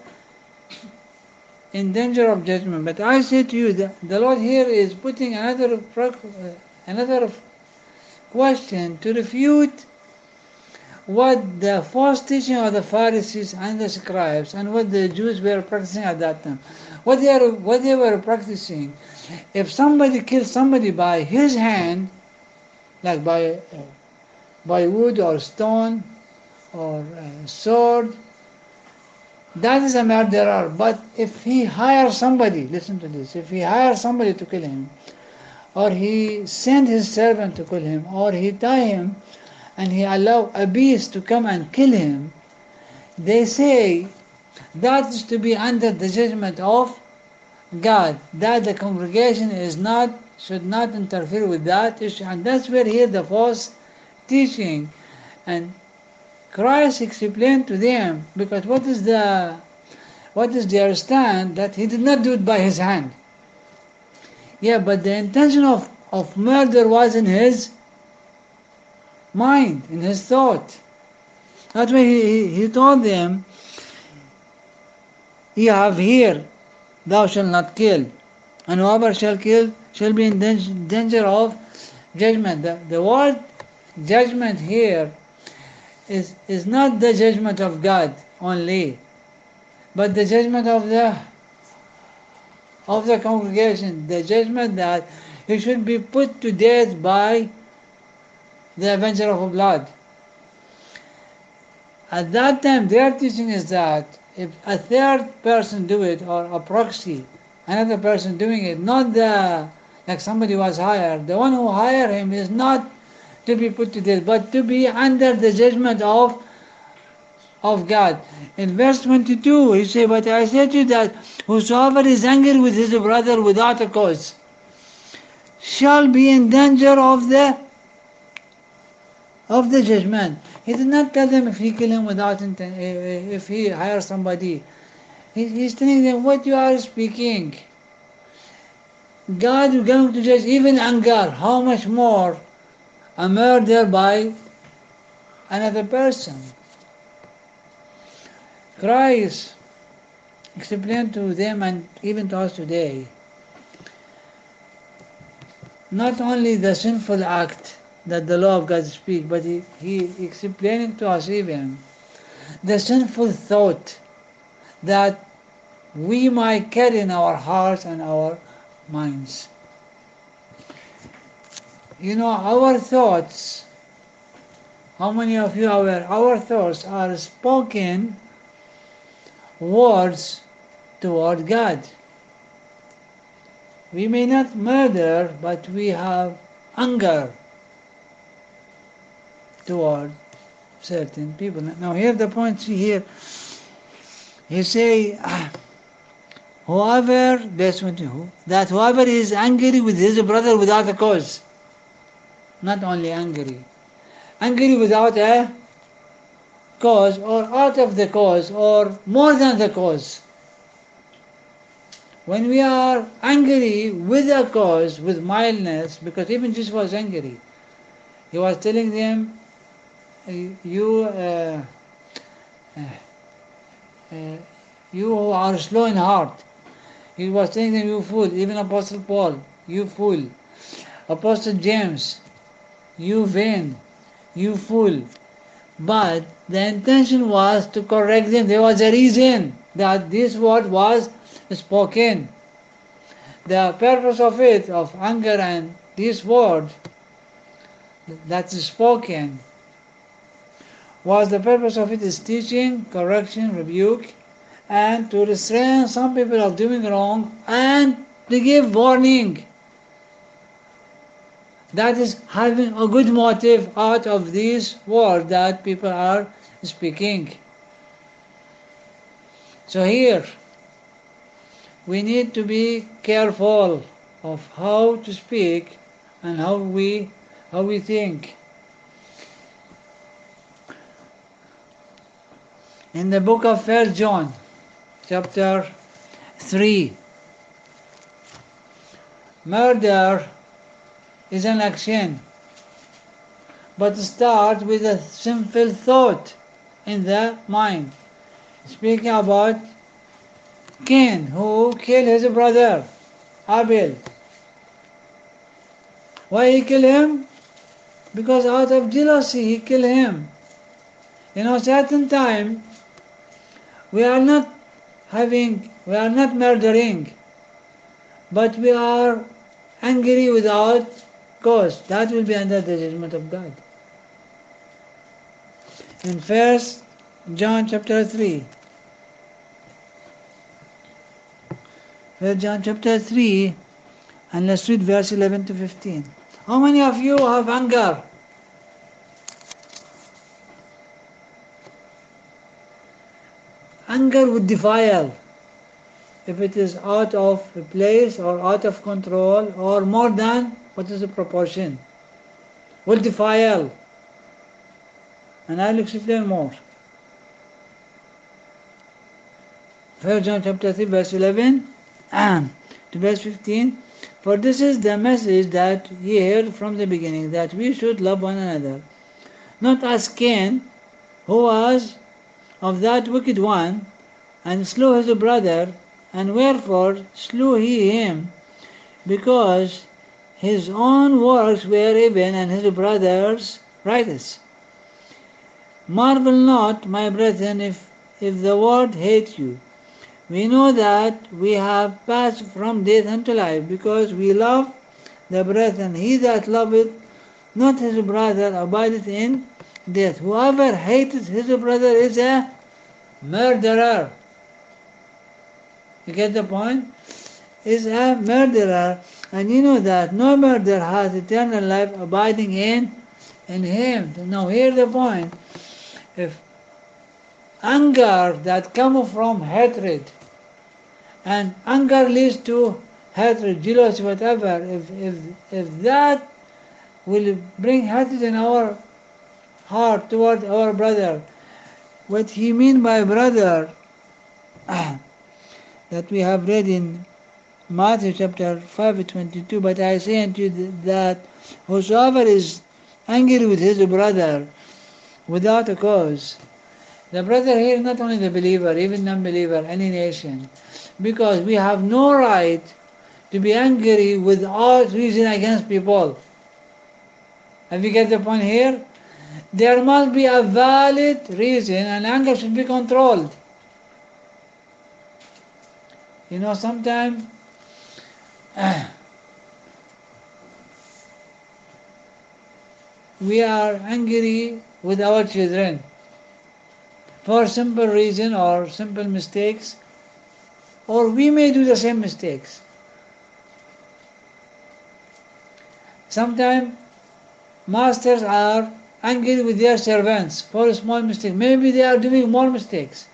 judgment. But I say to you, the Lord here is putting another question to refute what the false teaching of the Pharisees and the scribes and what the Jews were practicing at that time. What they were practicing, if somebody kills somebody by his hand, like by wood or stone or sword, that is a murderer. But if he hires somebody, listen to this, if he hires somebody to kill him, or he sent his servant to kill him, or he tie him and he allow a beast to come and kill him, they say that is to be under the judgment of God, that the congregation should not interfere with that issue. And that's where here the false teaching. And Christ explained to them, because what is their stand? That he did not do it by his hand. Yeah, but the intention of murder was in his mind, in his thought. That's why he told them, you have here, thou shalt not kill, and whoever shall kill shall be in danger of judgment. The word judgment here is not the judgment of God only, but the judgment of the congregation, the judgment that he should be put to death by the avenger of blood. At that time, their teaching is that if a third person do it, or a proxy, another person doing it, not like somebody was hired, the one who hired him is not to be put to death, but to be under the judgment of God. In verse 22, he says, but I say to you that whosoever is angry with his brother without a cause shall be in danger of the judgment. He did not tell them if he kill him without intent, if he hires somebody. He's telling them what you are speaking. God is going to judge even anger. How much more a murder by another person? Christ explained to them and even to us today, not only the sinful act that the law of God speaks, but he explained to us even the sinful thought that we might carry in our hearts and our minds. You know, our thoughts, how many of you are aware, our thoughts are spoken words toward God. We may not murder, but we have anger toward certain people. Now here the point here, he say, whoever is angry with his brother without a cause, not only angry without a cause, or out of the cause, or more than the cause. When we are angry with a cause, with mildness, because even Jesus was angry, he was telling them, you who are slow in heart. He was telling them, you fool. Even Apostle Paul, you fool. Apostle James, you vain, you fool. But the intention was to correct them. There was a reason that this word was spoken. The purpose of it, of anger and this word that is spoken, was the purpose of it is teaching, correction, rebuke, and to restrain some people of doing wrong and to give warning. That is having a good motive out of these words that people are speaking. So here, we need to be careful of how to speak and how we think. In the book of 1 John, chapter 3, murder is an action, but starts with a simple thought in the mind. Speaking about Cain, who killed his brother Abel. Why he killed him? Because out of jealousy he killed him. certain time, we are not murdering, but we are angry without cause. That will be under the judgment of God. In 1 John chapter 3, 1 John chapter 3, and let's read verse 11 to 15. How many of you have anger? Anger would defile if it is out of place or out of control or more than what is the proportion. Will defile. And I'll explain more. 1 John chapter 3 verse 11 to verse 15. For this is the message that ye heard from the beginning, that we should love one another. Not as Cain, who was of that wicked one, and slew his brother. And wherefore slew he him? Because his own works were evil, and his brother's righteous. Marvel not, my brethren, if the world hate you. We know that we have passed from death unto life, because we love the brethren. He that loveth not his brother abideth in death. Whoever hateth his brother is a murderer. You get the point? Is a murderer. And you know that no murderer has eternal life abiding in him. Now here's the point. If anger that comes from hatred, and anger leads to hatred, jealousy, whatever, if that will bring hatred in our heart toward our brother, what he mean by brother that we have read in Matthew chapter 5:22, but I say unto you that whosoever is angry with his brother without a cause, the brother here is not only the believer, even non-believer, any nation, because we have no right to be angry without reason against people. Have you get the point here? There must be a valid reason, and anger should be controlled. You know, sometimes we are angry with our children for simple reason or simple mistakes, or we may do the same mistakes. Sometimes masters are angry with their servants for a small mistake. Maybe they are doing more mistakes.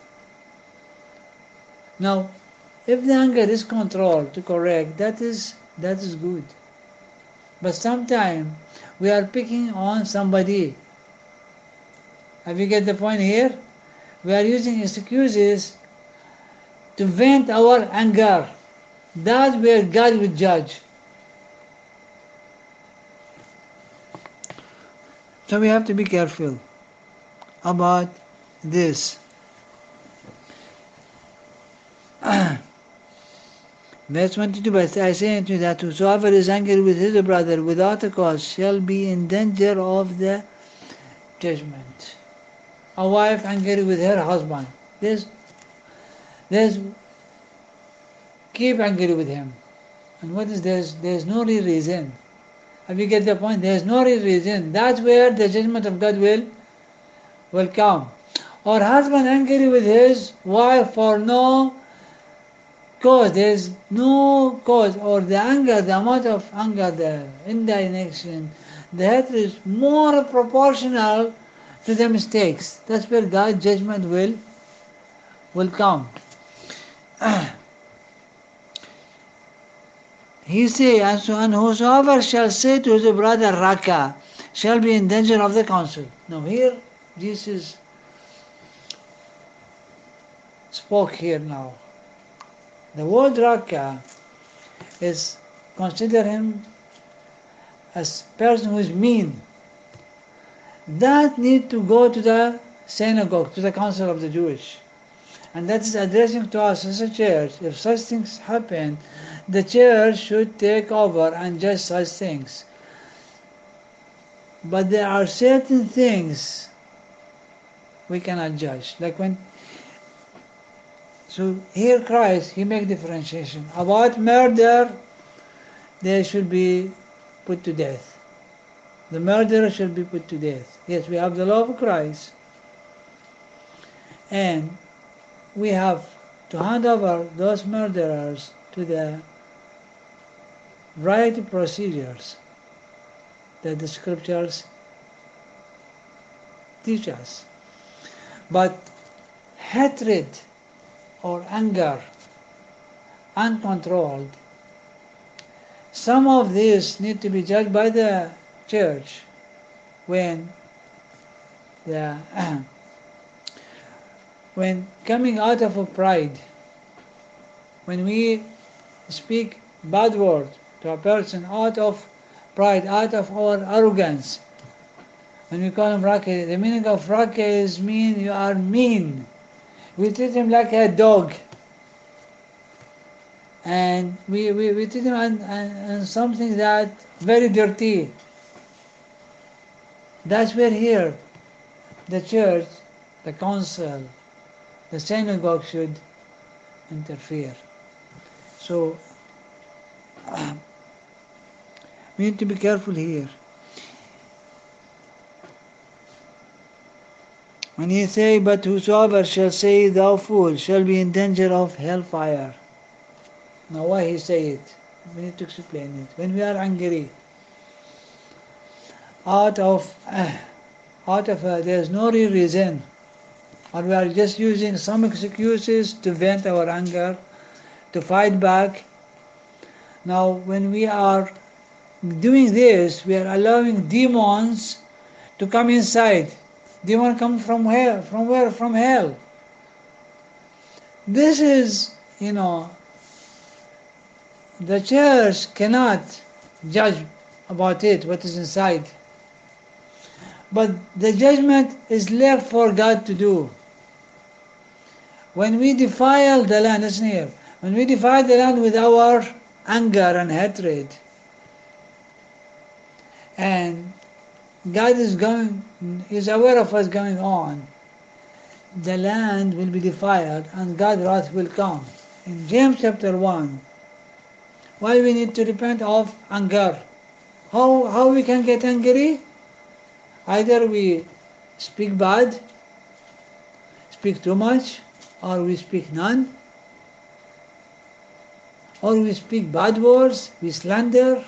Now, if the anger is controlled to correct, that is good. But sometimes we are picking on somebody. Have you get the point here? We are using excuses to vent our anger. That's where God will judge. So we have to be careful about this. Verse 22, but I say unto you that whosoever is angry with his brother without a cause shall be in danger of the judgment. A wife angry with her husband, there's keep angry with him. And what is this? There's no real reason. Have you get the point? There's no real reason. That's where the judgment of God will come. Or husband angry with his wife for no cause. There's no cause. Or the anger, the amount of anger, the indignation, the hatred is more proportional to the mistakes. That's where God's judgment will come. He say, and whosoever shall say to his brother Raka shall be in danger of the council. Now here Jesus spoke here now. The word Raka is consider him as person who is mean. That need to go to the synagogue, to the council of the Jewish. And that is addressing to us as a church. If such things happen, the church should take over and judge such things. But there are certain things we cannot judge. So here Christ, he make differentiation. About murder, they should be put to death. The murderer should be put to death. Yes, we have the law of Christ, and we have to hand over those murderers to the right procedures that the scriptures teach us. But hatred or anger, uncontrolled, some of these need to be judged by the church when when coming out of a pride, when we speak bad word to a person out of pride, out of our arrogance, when we call him Rake, the meaning of Rake is mean, you are mean. We treat him like a dog. And we treat him on something that very dirty. That's where here the church, the council, the synagogue should interfere. So we need to be careful here. When he say, but whosoever shall say, thou fool, shall be in danger of hellfire. Now why he say it? We need to explain it. When we are angry, out of there's no real reason, or we are just using some excuses to vent our anger, to fight back. Now when we are doing this, we are allowing demons to come inside. Demon come from where? From where? From hell. This is, the church cannot judge about it, what is inside. But the judgment is left for God to do. When we defile the land, listen here, when we defile the land with our anger and hatred, and God is aware of what's going on, the land will be defiled and God's wrath will come. In James chapter 1, why we need to repent of anger? How we can get angry? Either we speak bad, speak too much, or we speak none, or we speak bad words, we slander.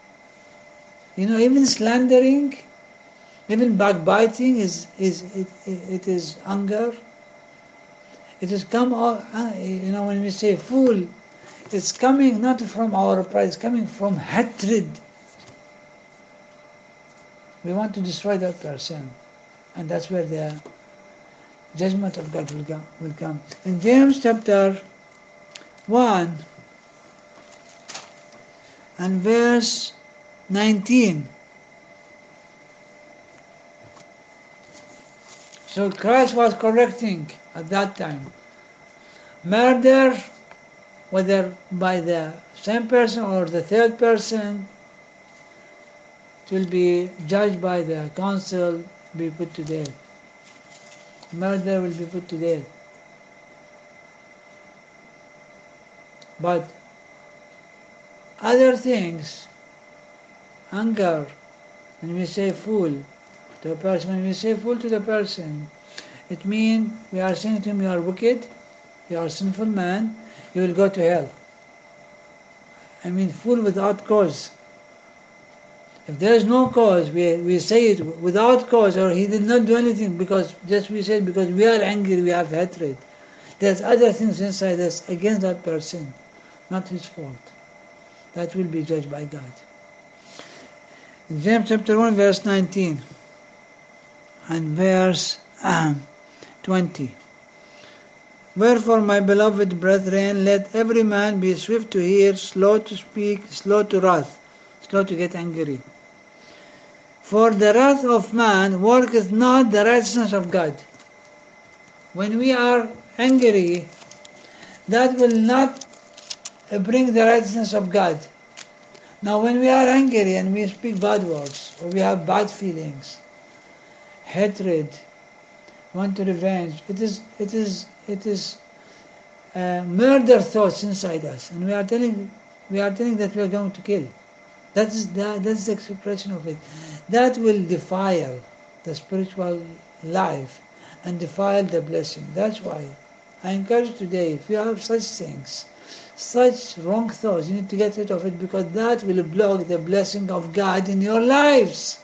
Even slandering, even backbiting it is anger. It has come out, when we say fool, it's coming not from our pride, it's coming from hatred. We want to destroy that person, and that's where the judgment of God will come. In James chapter 1 and verse 19. So Christ was correcting at that time. Murder, whether by the same person or the third person, it will be judged by the council, be put to death. Murder will be put to death. But other things, anger, when we say fool to a person, when we say fool to the person, it means we are saying to him, you are wicked, you are a sinful man, you will go to hell. I mean, fool without cause. If there is no cause, we say it without cause, or he did not do anything because just we said because we are angry, we have hatred. There's other things inside us against that person, not his fault. That will be judged by God. In James chapter 1 verse 19 and verse 20. Wherefore, my beloved brethren, let every man be swift to hear, slow to speak, slow to wrath, slow to get angry. For the wrath of man worketh not the righteousness of God. When we are angry, that will not bring the righteousness of God. Now when we are angry and we speak bad words, or we have bad feelings, hatred, want to revenge. It is murder thoughts inside us, and we are telling that we are going to kill. That's the expression of it. That will defile the spiritual life and defile the blessing. That's why I encourage today, if you have such things, such wrong thoughts, you need to get rid of it, because that will block the blessing of God in your lives.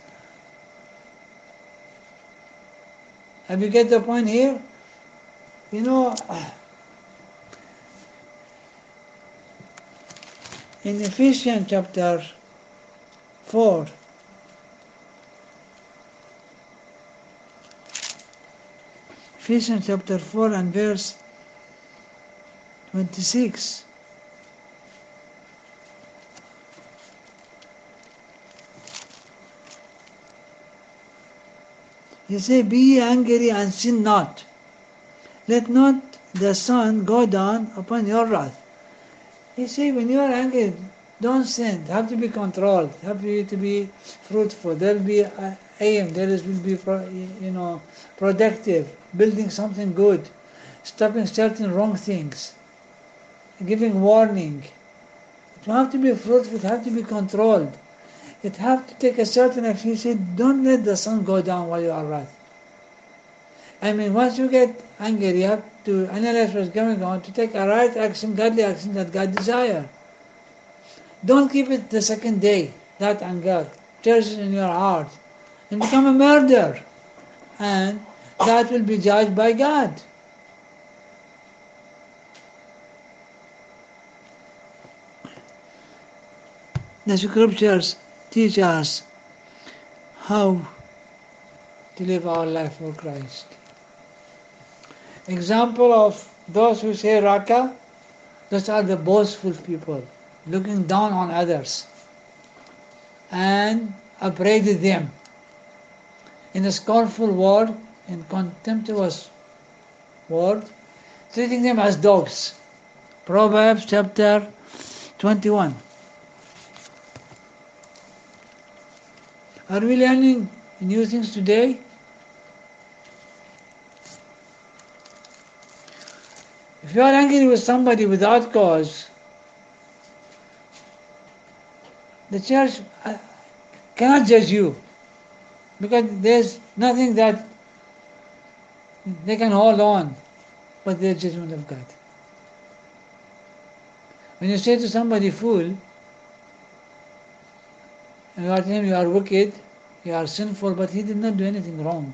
Have you get the point here? You know, in Ephesians chapter 4, Ephesians chapter 4 and verse 26. He says, "Be ye angry and sin not. Let not the sun go down upon your wrath." He says, when you are angry, don't sin. You have to be controlled. You have to be fruitful. There will be aim. There will be, productive. Building something good. Stopping certain wrong things. Giving warning. You have to be fruitful. You have to be controlled. It have to take a certain action. He said, don't let the sun go down while you are wrath. I mean, once you get angry, you have to analyze what's going on, to take a right action, godly action that God desires. Don't keep it the second day, that anger, cherish it in your heart, and become a murderer. And that will be judged by God. The scriptures teach us how to live our life for Christ. Example of those who say Raka, those are the boastful people, looking down on others and upbraided them in a scornful word, in contemptuous word, treating them as dogs. Proverbs chapter 21. Are we learning new things today? If you are angry with somebody without cause, the church cannot judge you, because there's nothing that they can hold on but the judgment of God. When you say to somebody fool, and you are telling him you are wicked, you are sinful, but he did not do anything wrong,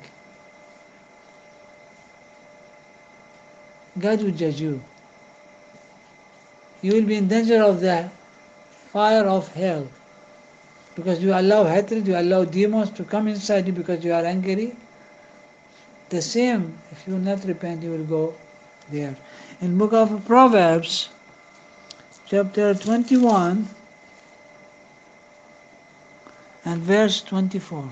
God will judge you. You will be in danger of the fire of hell, because you allow hatred, you allow demons to come inside you because you are angry. The same, if you will not repent, you will go there. In book of Proverbs, chapter 21 and verse 24.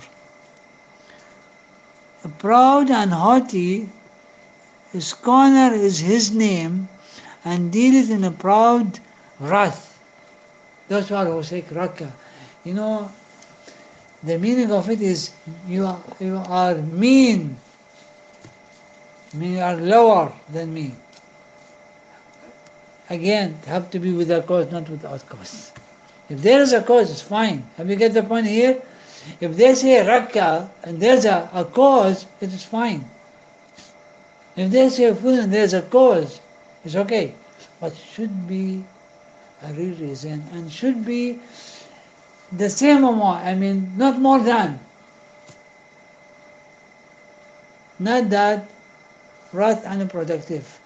A proud and haughty scorner is his name, and dealeth in a proud wrath. Those are who say Raka. You know, the meaning of it is you are mean. I mean, you are lower than me. Again, have to be with a cause, not without cause. If there is a cause, it's fine. Have you get the point here? If they say Raka and there's a cause, it is fine. If they say fool and there's a cause, it's okay. But should be a real reason, and should be the same amount, I mean, not more than. Not that wrath unproductive.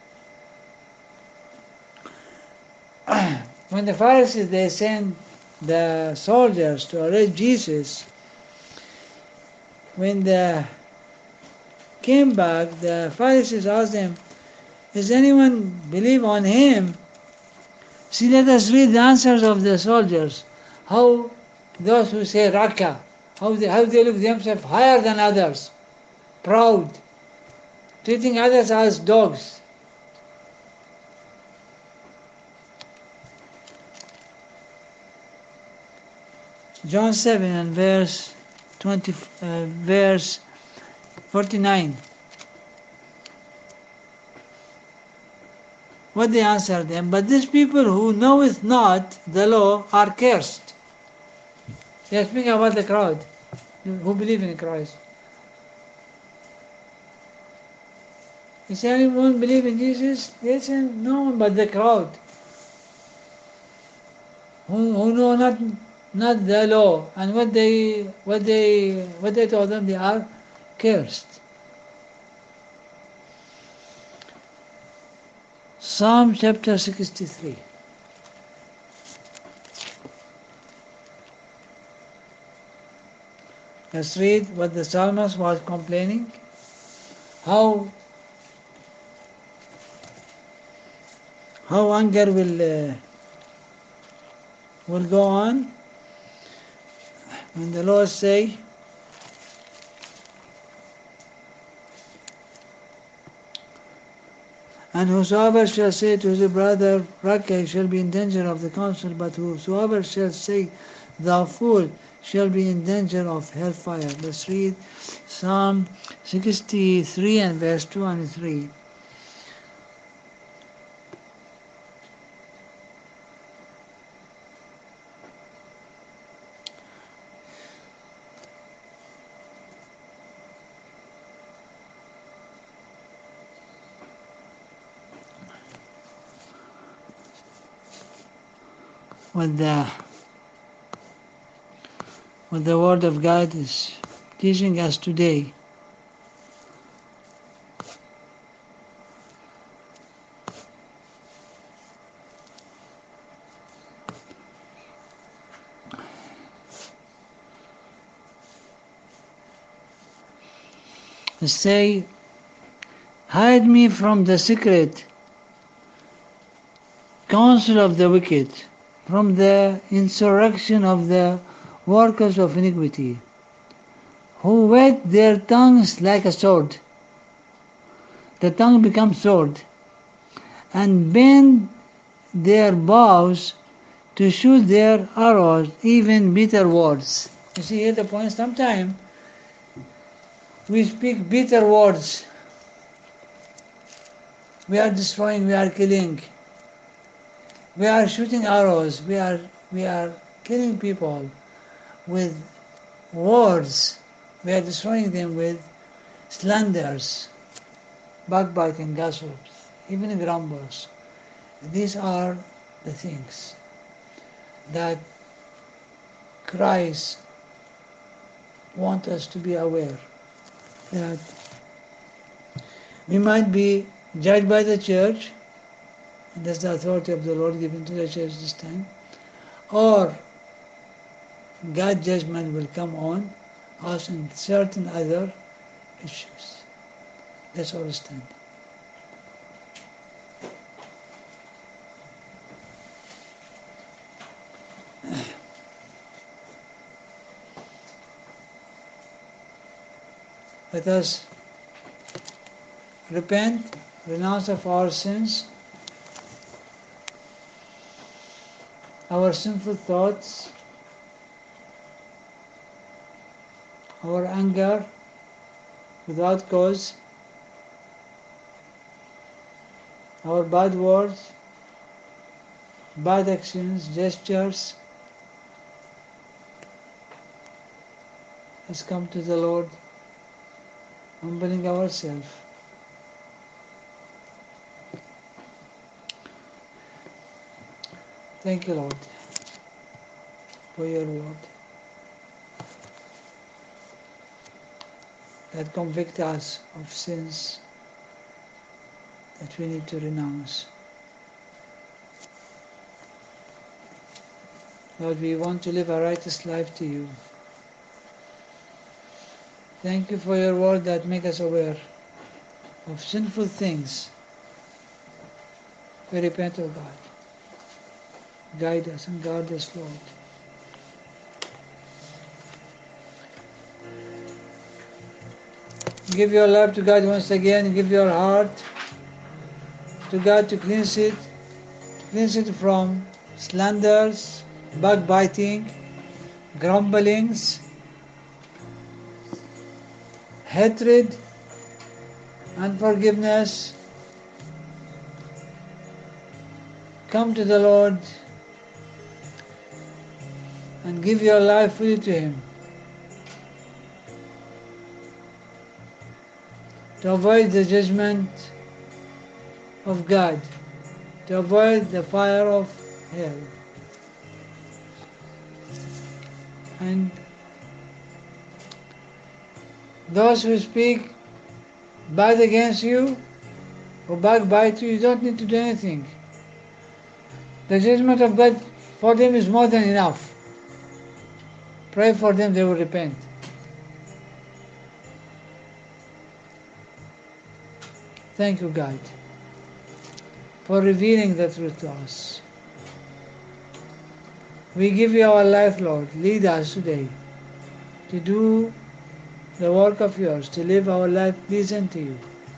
When the Pharisees, they sent the soldiers to arrest Jesus, when they came back, the Pharisees asked them, "Does anyone believe on him?" See, let us read the answers of the soldiers. How those who say Raka, how they look themselves higher than others, proud, treating others as dogs. John 7 and verse 49. What they answered them, but these people who knoweth not the law are cursed. They are speaking about the crowd who believe in Christ. Is anyone believe in Jesus? Yes and no, but the crowd who know not the law and what they told them, they are cursed. Psalm chapter 63. Let's read what the psalmist was complaining, how anger will go on when the Lord say, and whosoever shall say to his brother, Raca, shall be in danger of the council, but whosoever shall say, thou fool, shall be in danger of hellfire. Let's read Psalm 63 and verse 2 and 3. What the Word of God is teaching us today. Say, hide me from the secret counsel of the wicked, from the insurrection of the workers of iniquity, who whet their tongues like a sword. The tongue becomes sword, and bend their bows to shoot their arrows, even bitter words. You see here the point, sometimes we speak bitter words. We are destroying, we are killing. We are shooting arrows, we are killing people with words. We are destroying them with slanders, backbiting, gossips, even grumbles. These are the things that Christ wants us to be aware, that we might be judged by the church, and that's the authority of the Lord given to the church this time, or God's judgment will come on us in certain other issues. Let's all stand. Let us repent, renounce of our sins, our sinful thoughts, our anger without cause, our bad words, bad actions, gestures. Let's come to the Lord, humbling ourselves. Thank you, Lord, for your word that convict us of sins that we need to renounce. Lord, we want to live a righteous life to you. Thank you for your word that makes us aware of sinful things. We repent, O God. Guide us and guard us, Lord. Give your love to God once again. Give your heart to God to cleanse it from slanders, backbiting, grumblings, hatred, unforgiveness, come to the Lord and give your life fully to Him, to avoid the judgment of God, to avoid the fire of hell. And those who speak bad against you or backbite you, you don't need to do anything. The judgment of God for them is more than enough. Pray for them, they will repent. Thank you, God, for revealing the truth to us. We give you our life, Lord. Lead us today to do the work of yours, to live our life pleasing to you.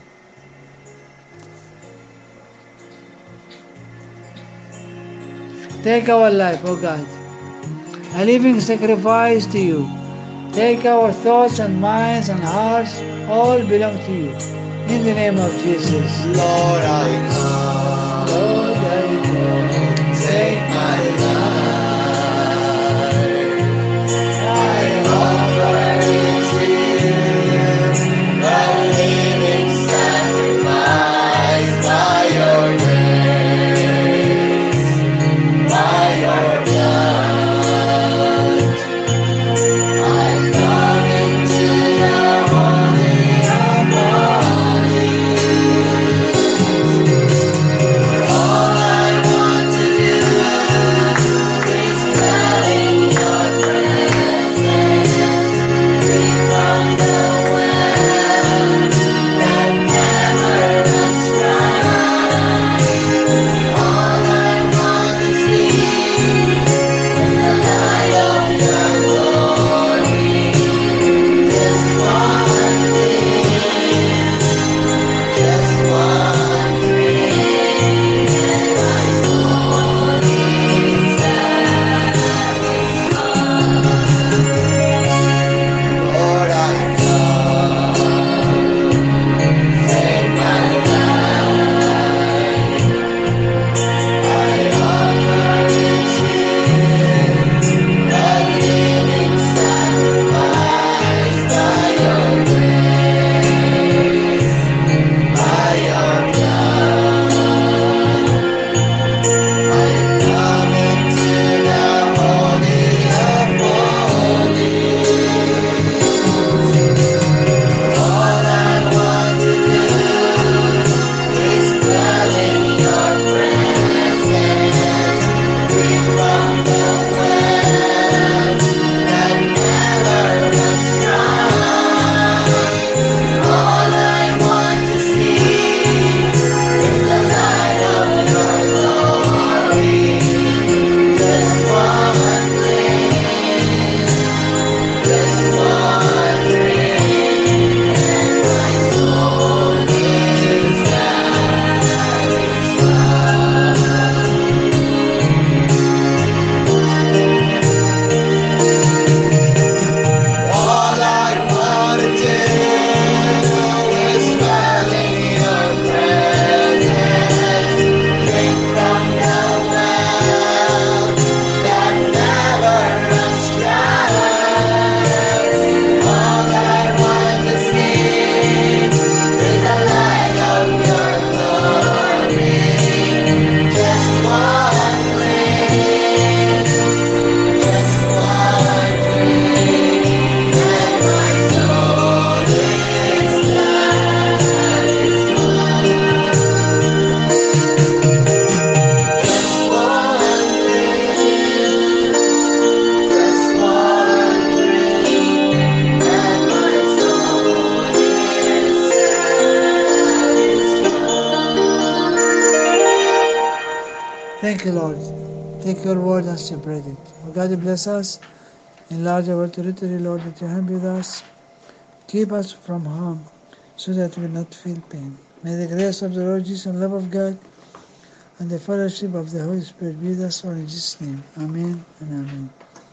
Take our life, O God, a living sacrifice to you. Take our thoughts and minds and hearts, all belong to you. In the name of Jesus. Lord, I come. Lord, I come. Take my life. I offer it to you, a living sacrifice by your grace, by your blood. I come into the holy of holies. All I want to do is dwell in your presence, drink from the well that never runs dry. All I want to see in the light of your glory, just one thing, just one thing, and my soul is satisfied. Lord, I come, take my life. I offer it to you, a living sacrifice by your grace, by your blood. I come into the holy of holies. All I want to do is dwell in your presence, drink from the well that never runs dry. All I want to see is the light of your glory, just one thing, just one thing, and my soul is satisfied. All I want to do is dwell in your presence, drink from the well that never runs dry. All I want to see is the light of your glory, just one thing, just one thing, and my soul is satisfied. Just one thing, just one thing, and my soul is satisfied. Thank you, Lord. Take your word and spread it. Oh God, bless us. Enlarge our territory, Lord, that your hand be with us. Keep us from harm, so that we will not feel pain. May the grace of the Lord Jesus and love of God and the fellowship of the Holy Spirit be with us all in Jesus' name. Amen and amen.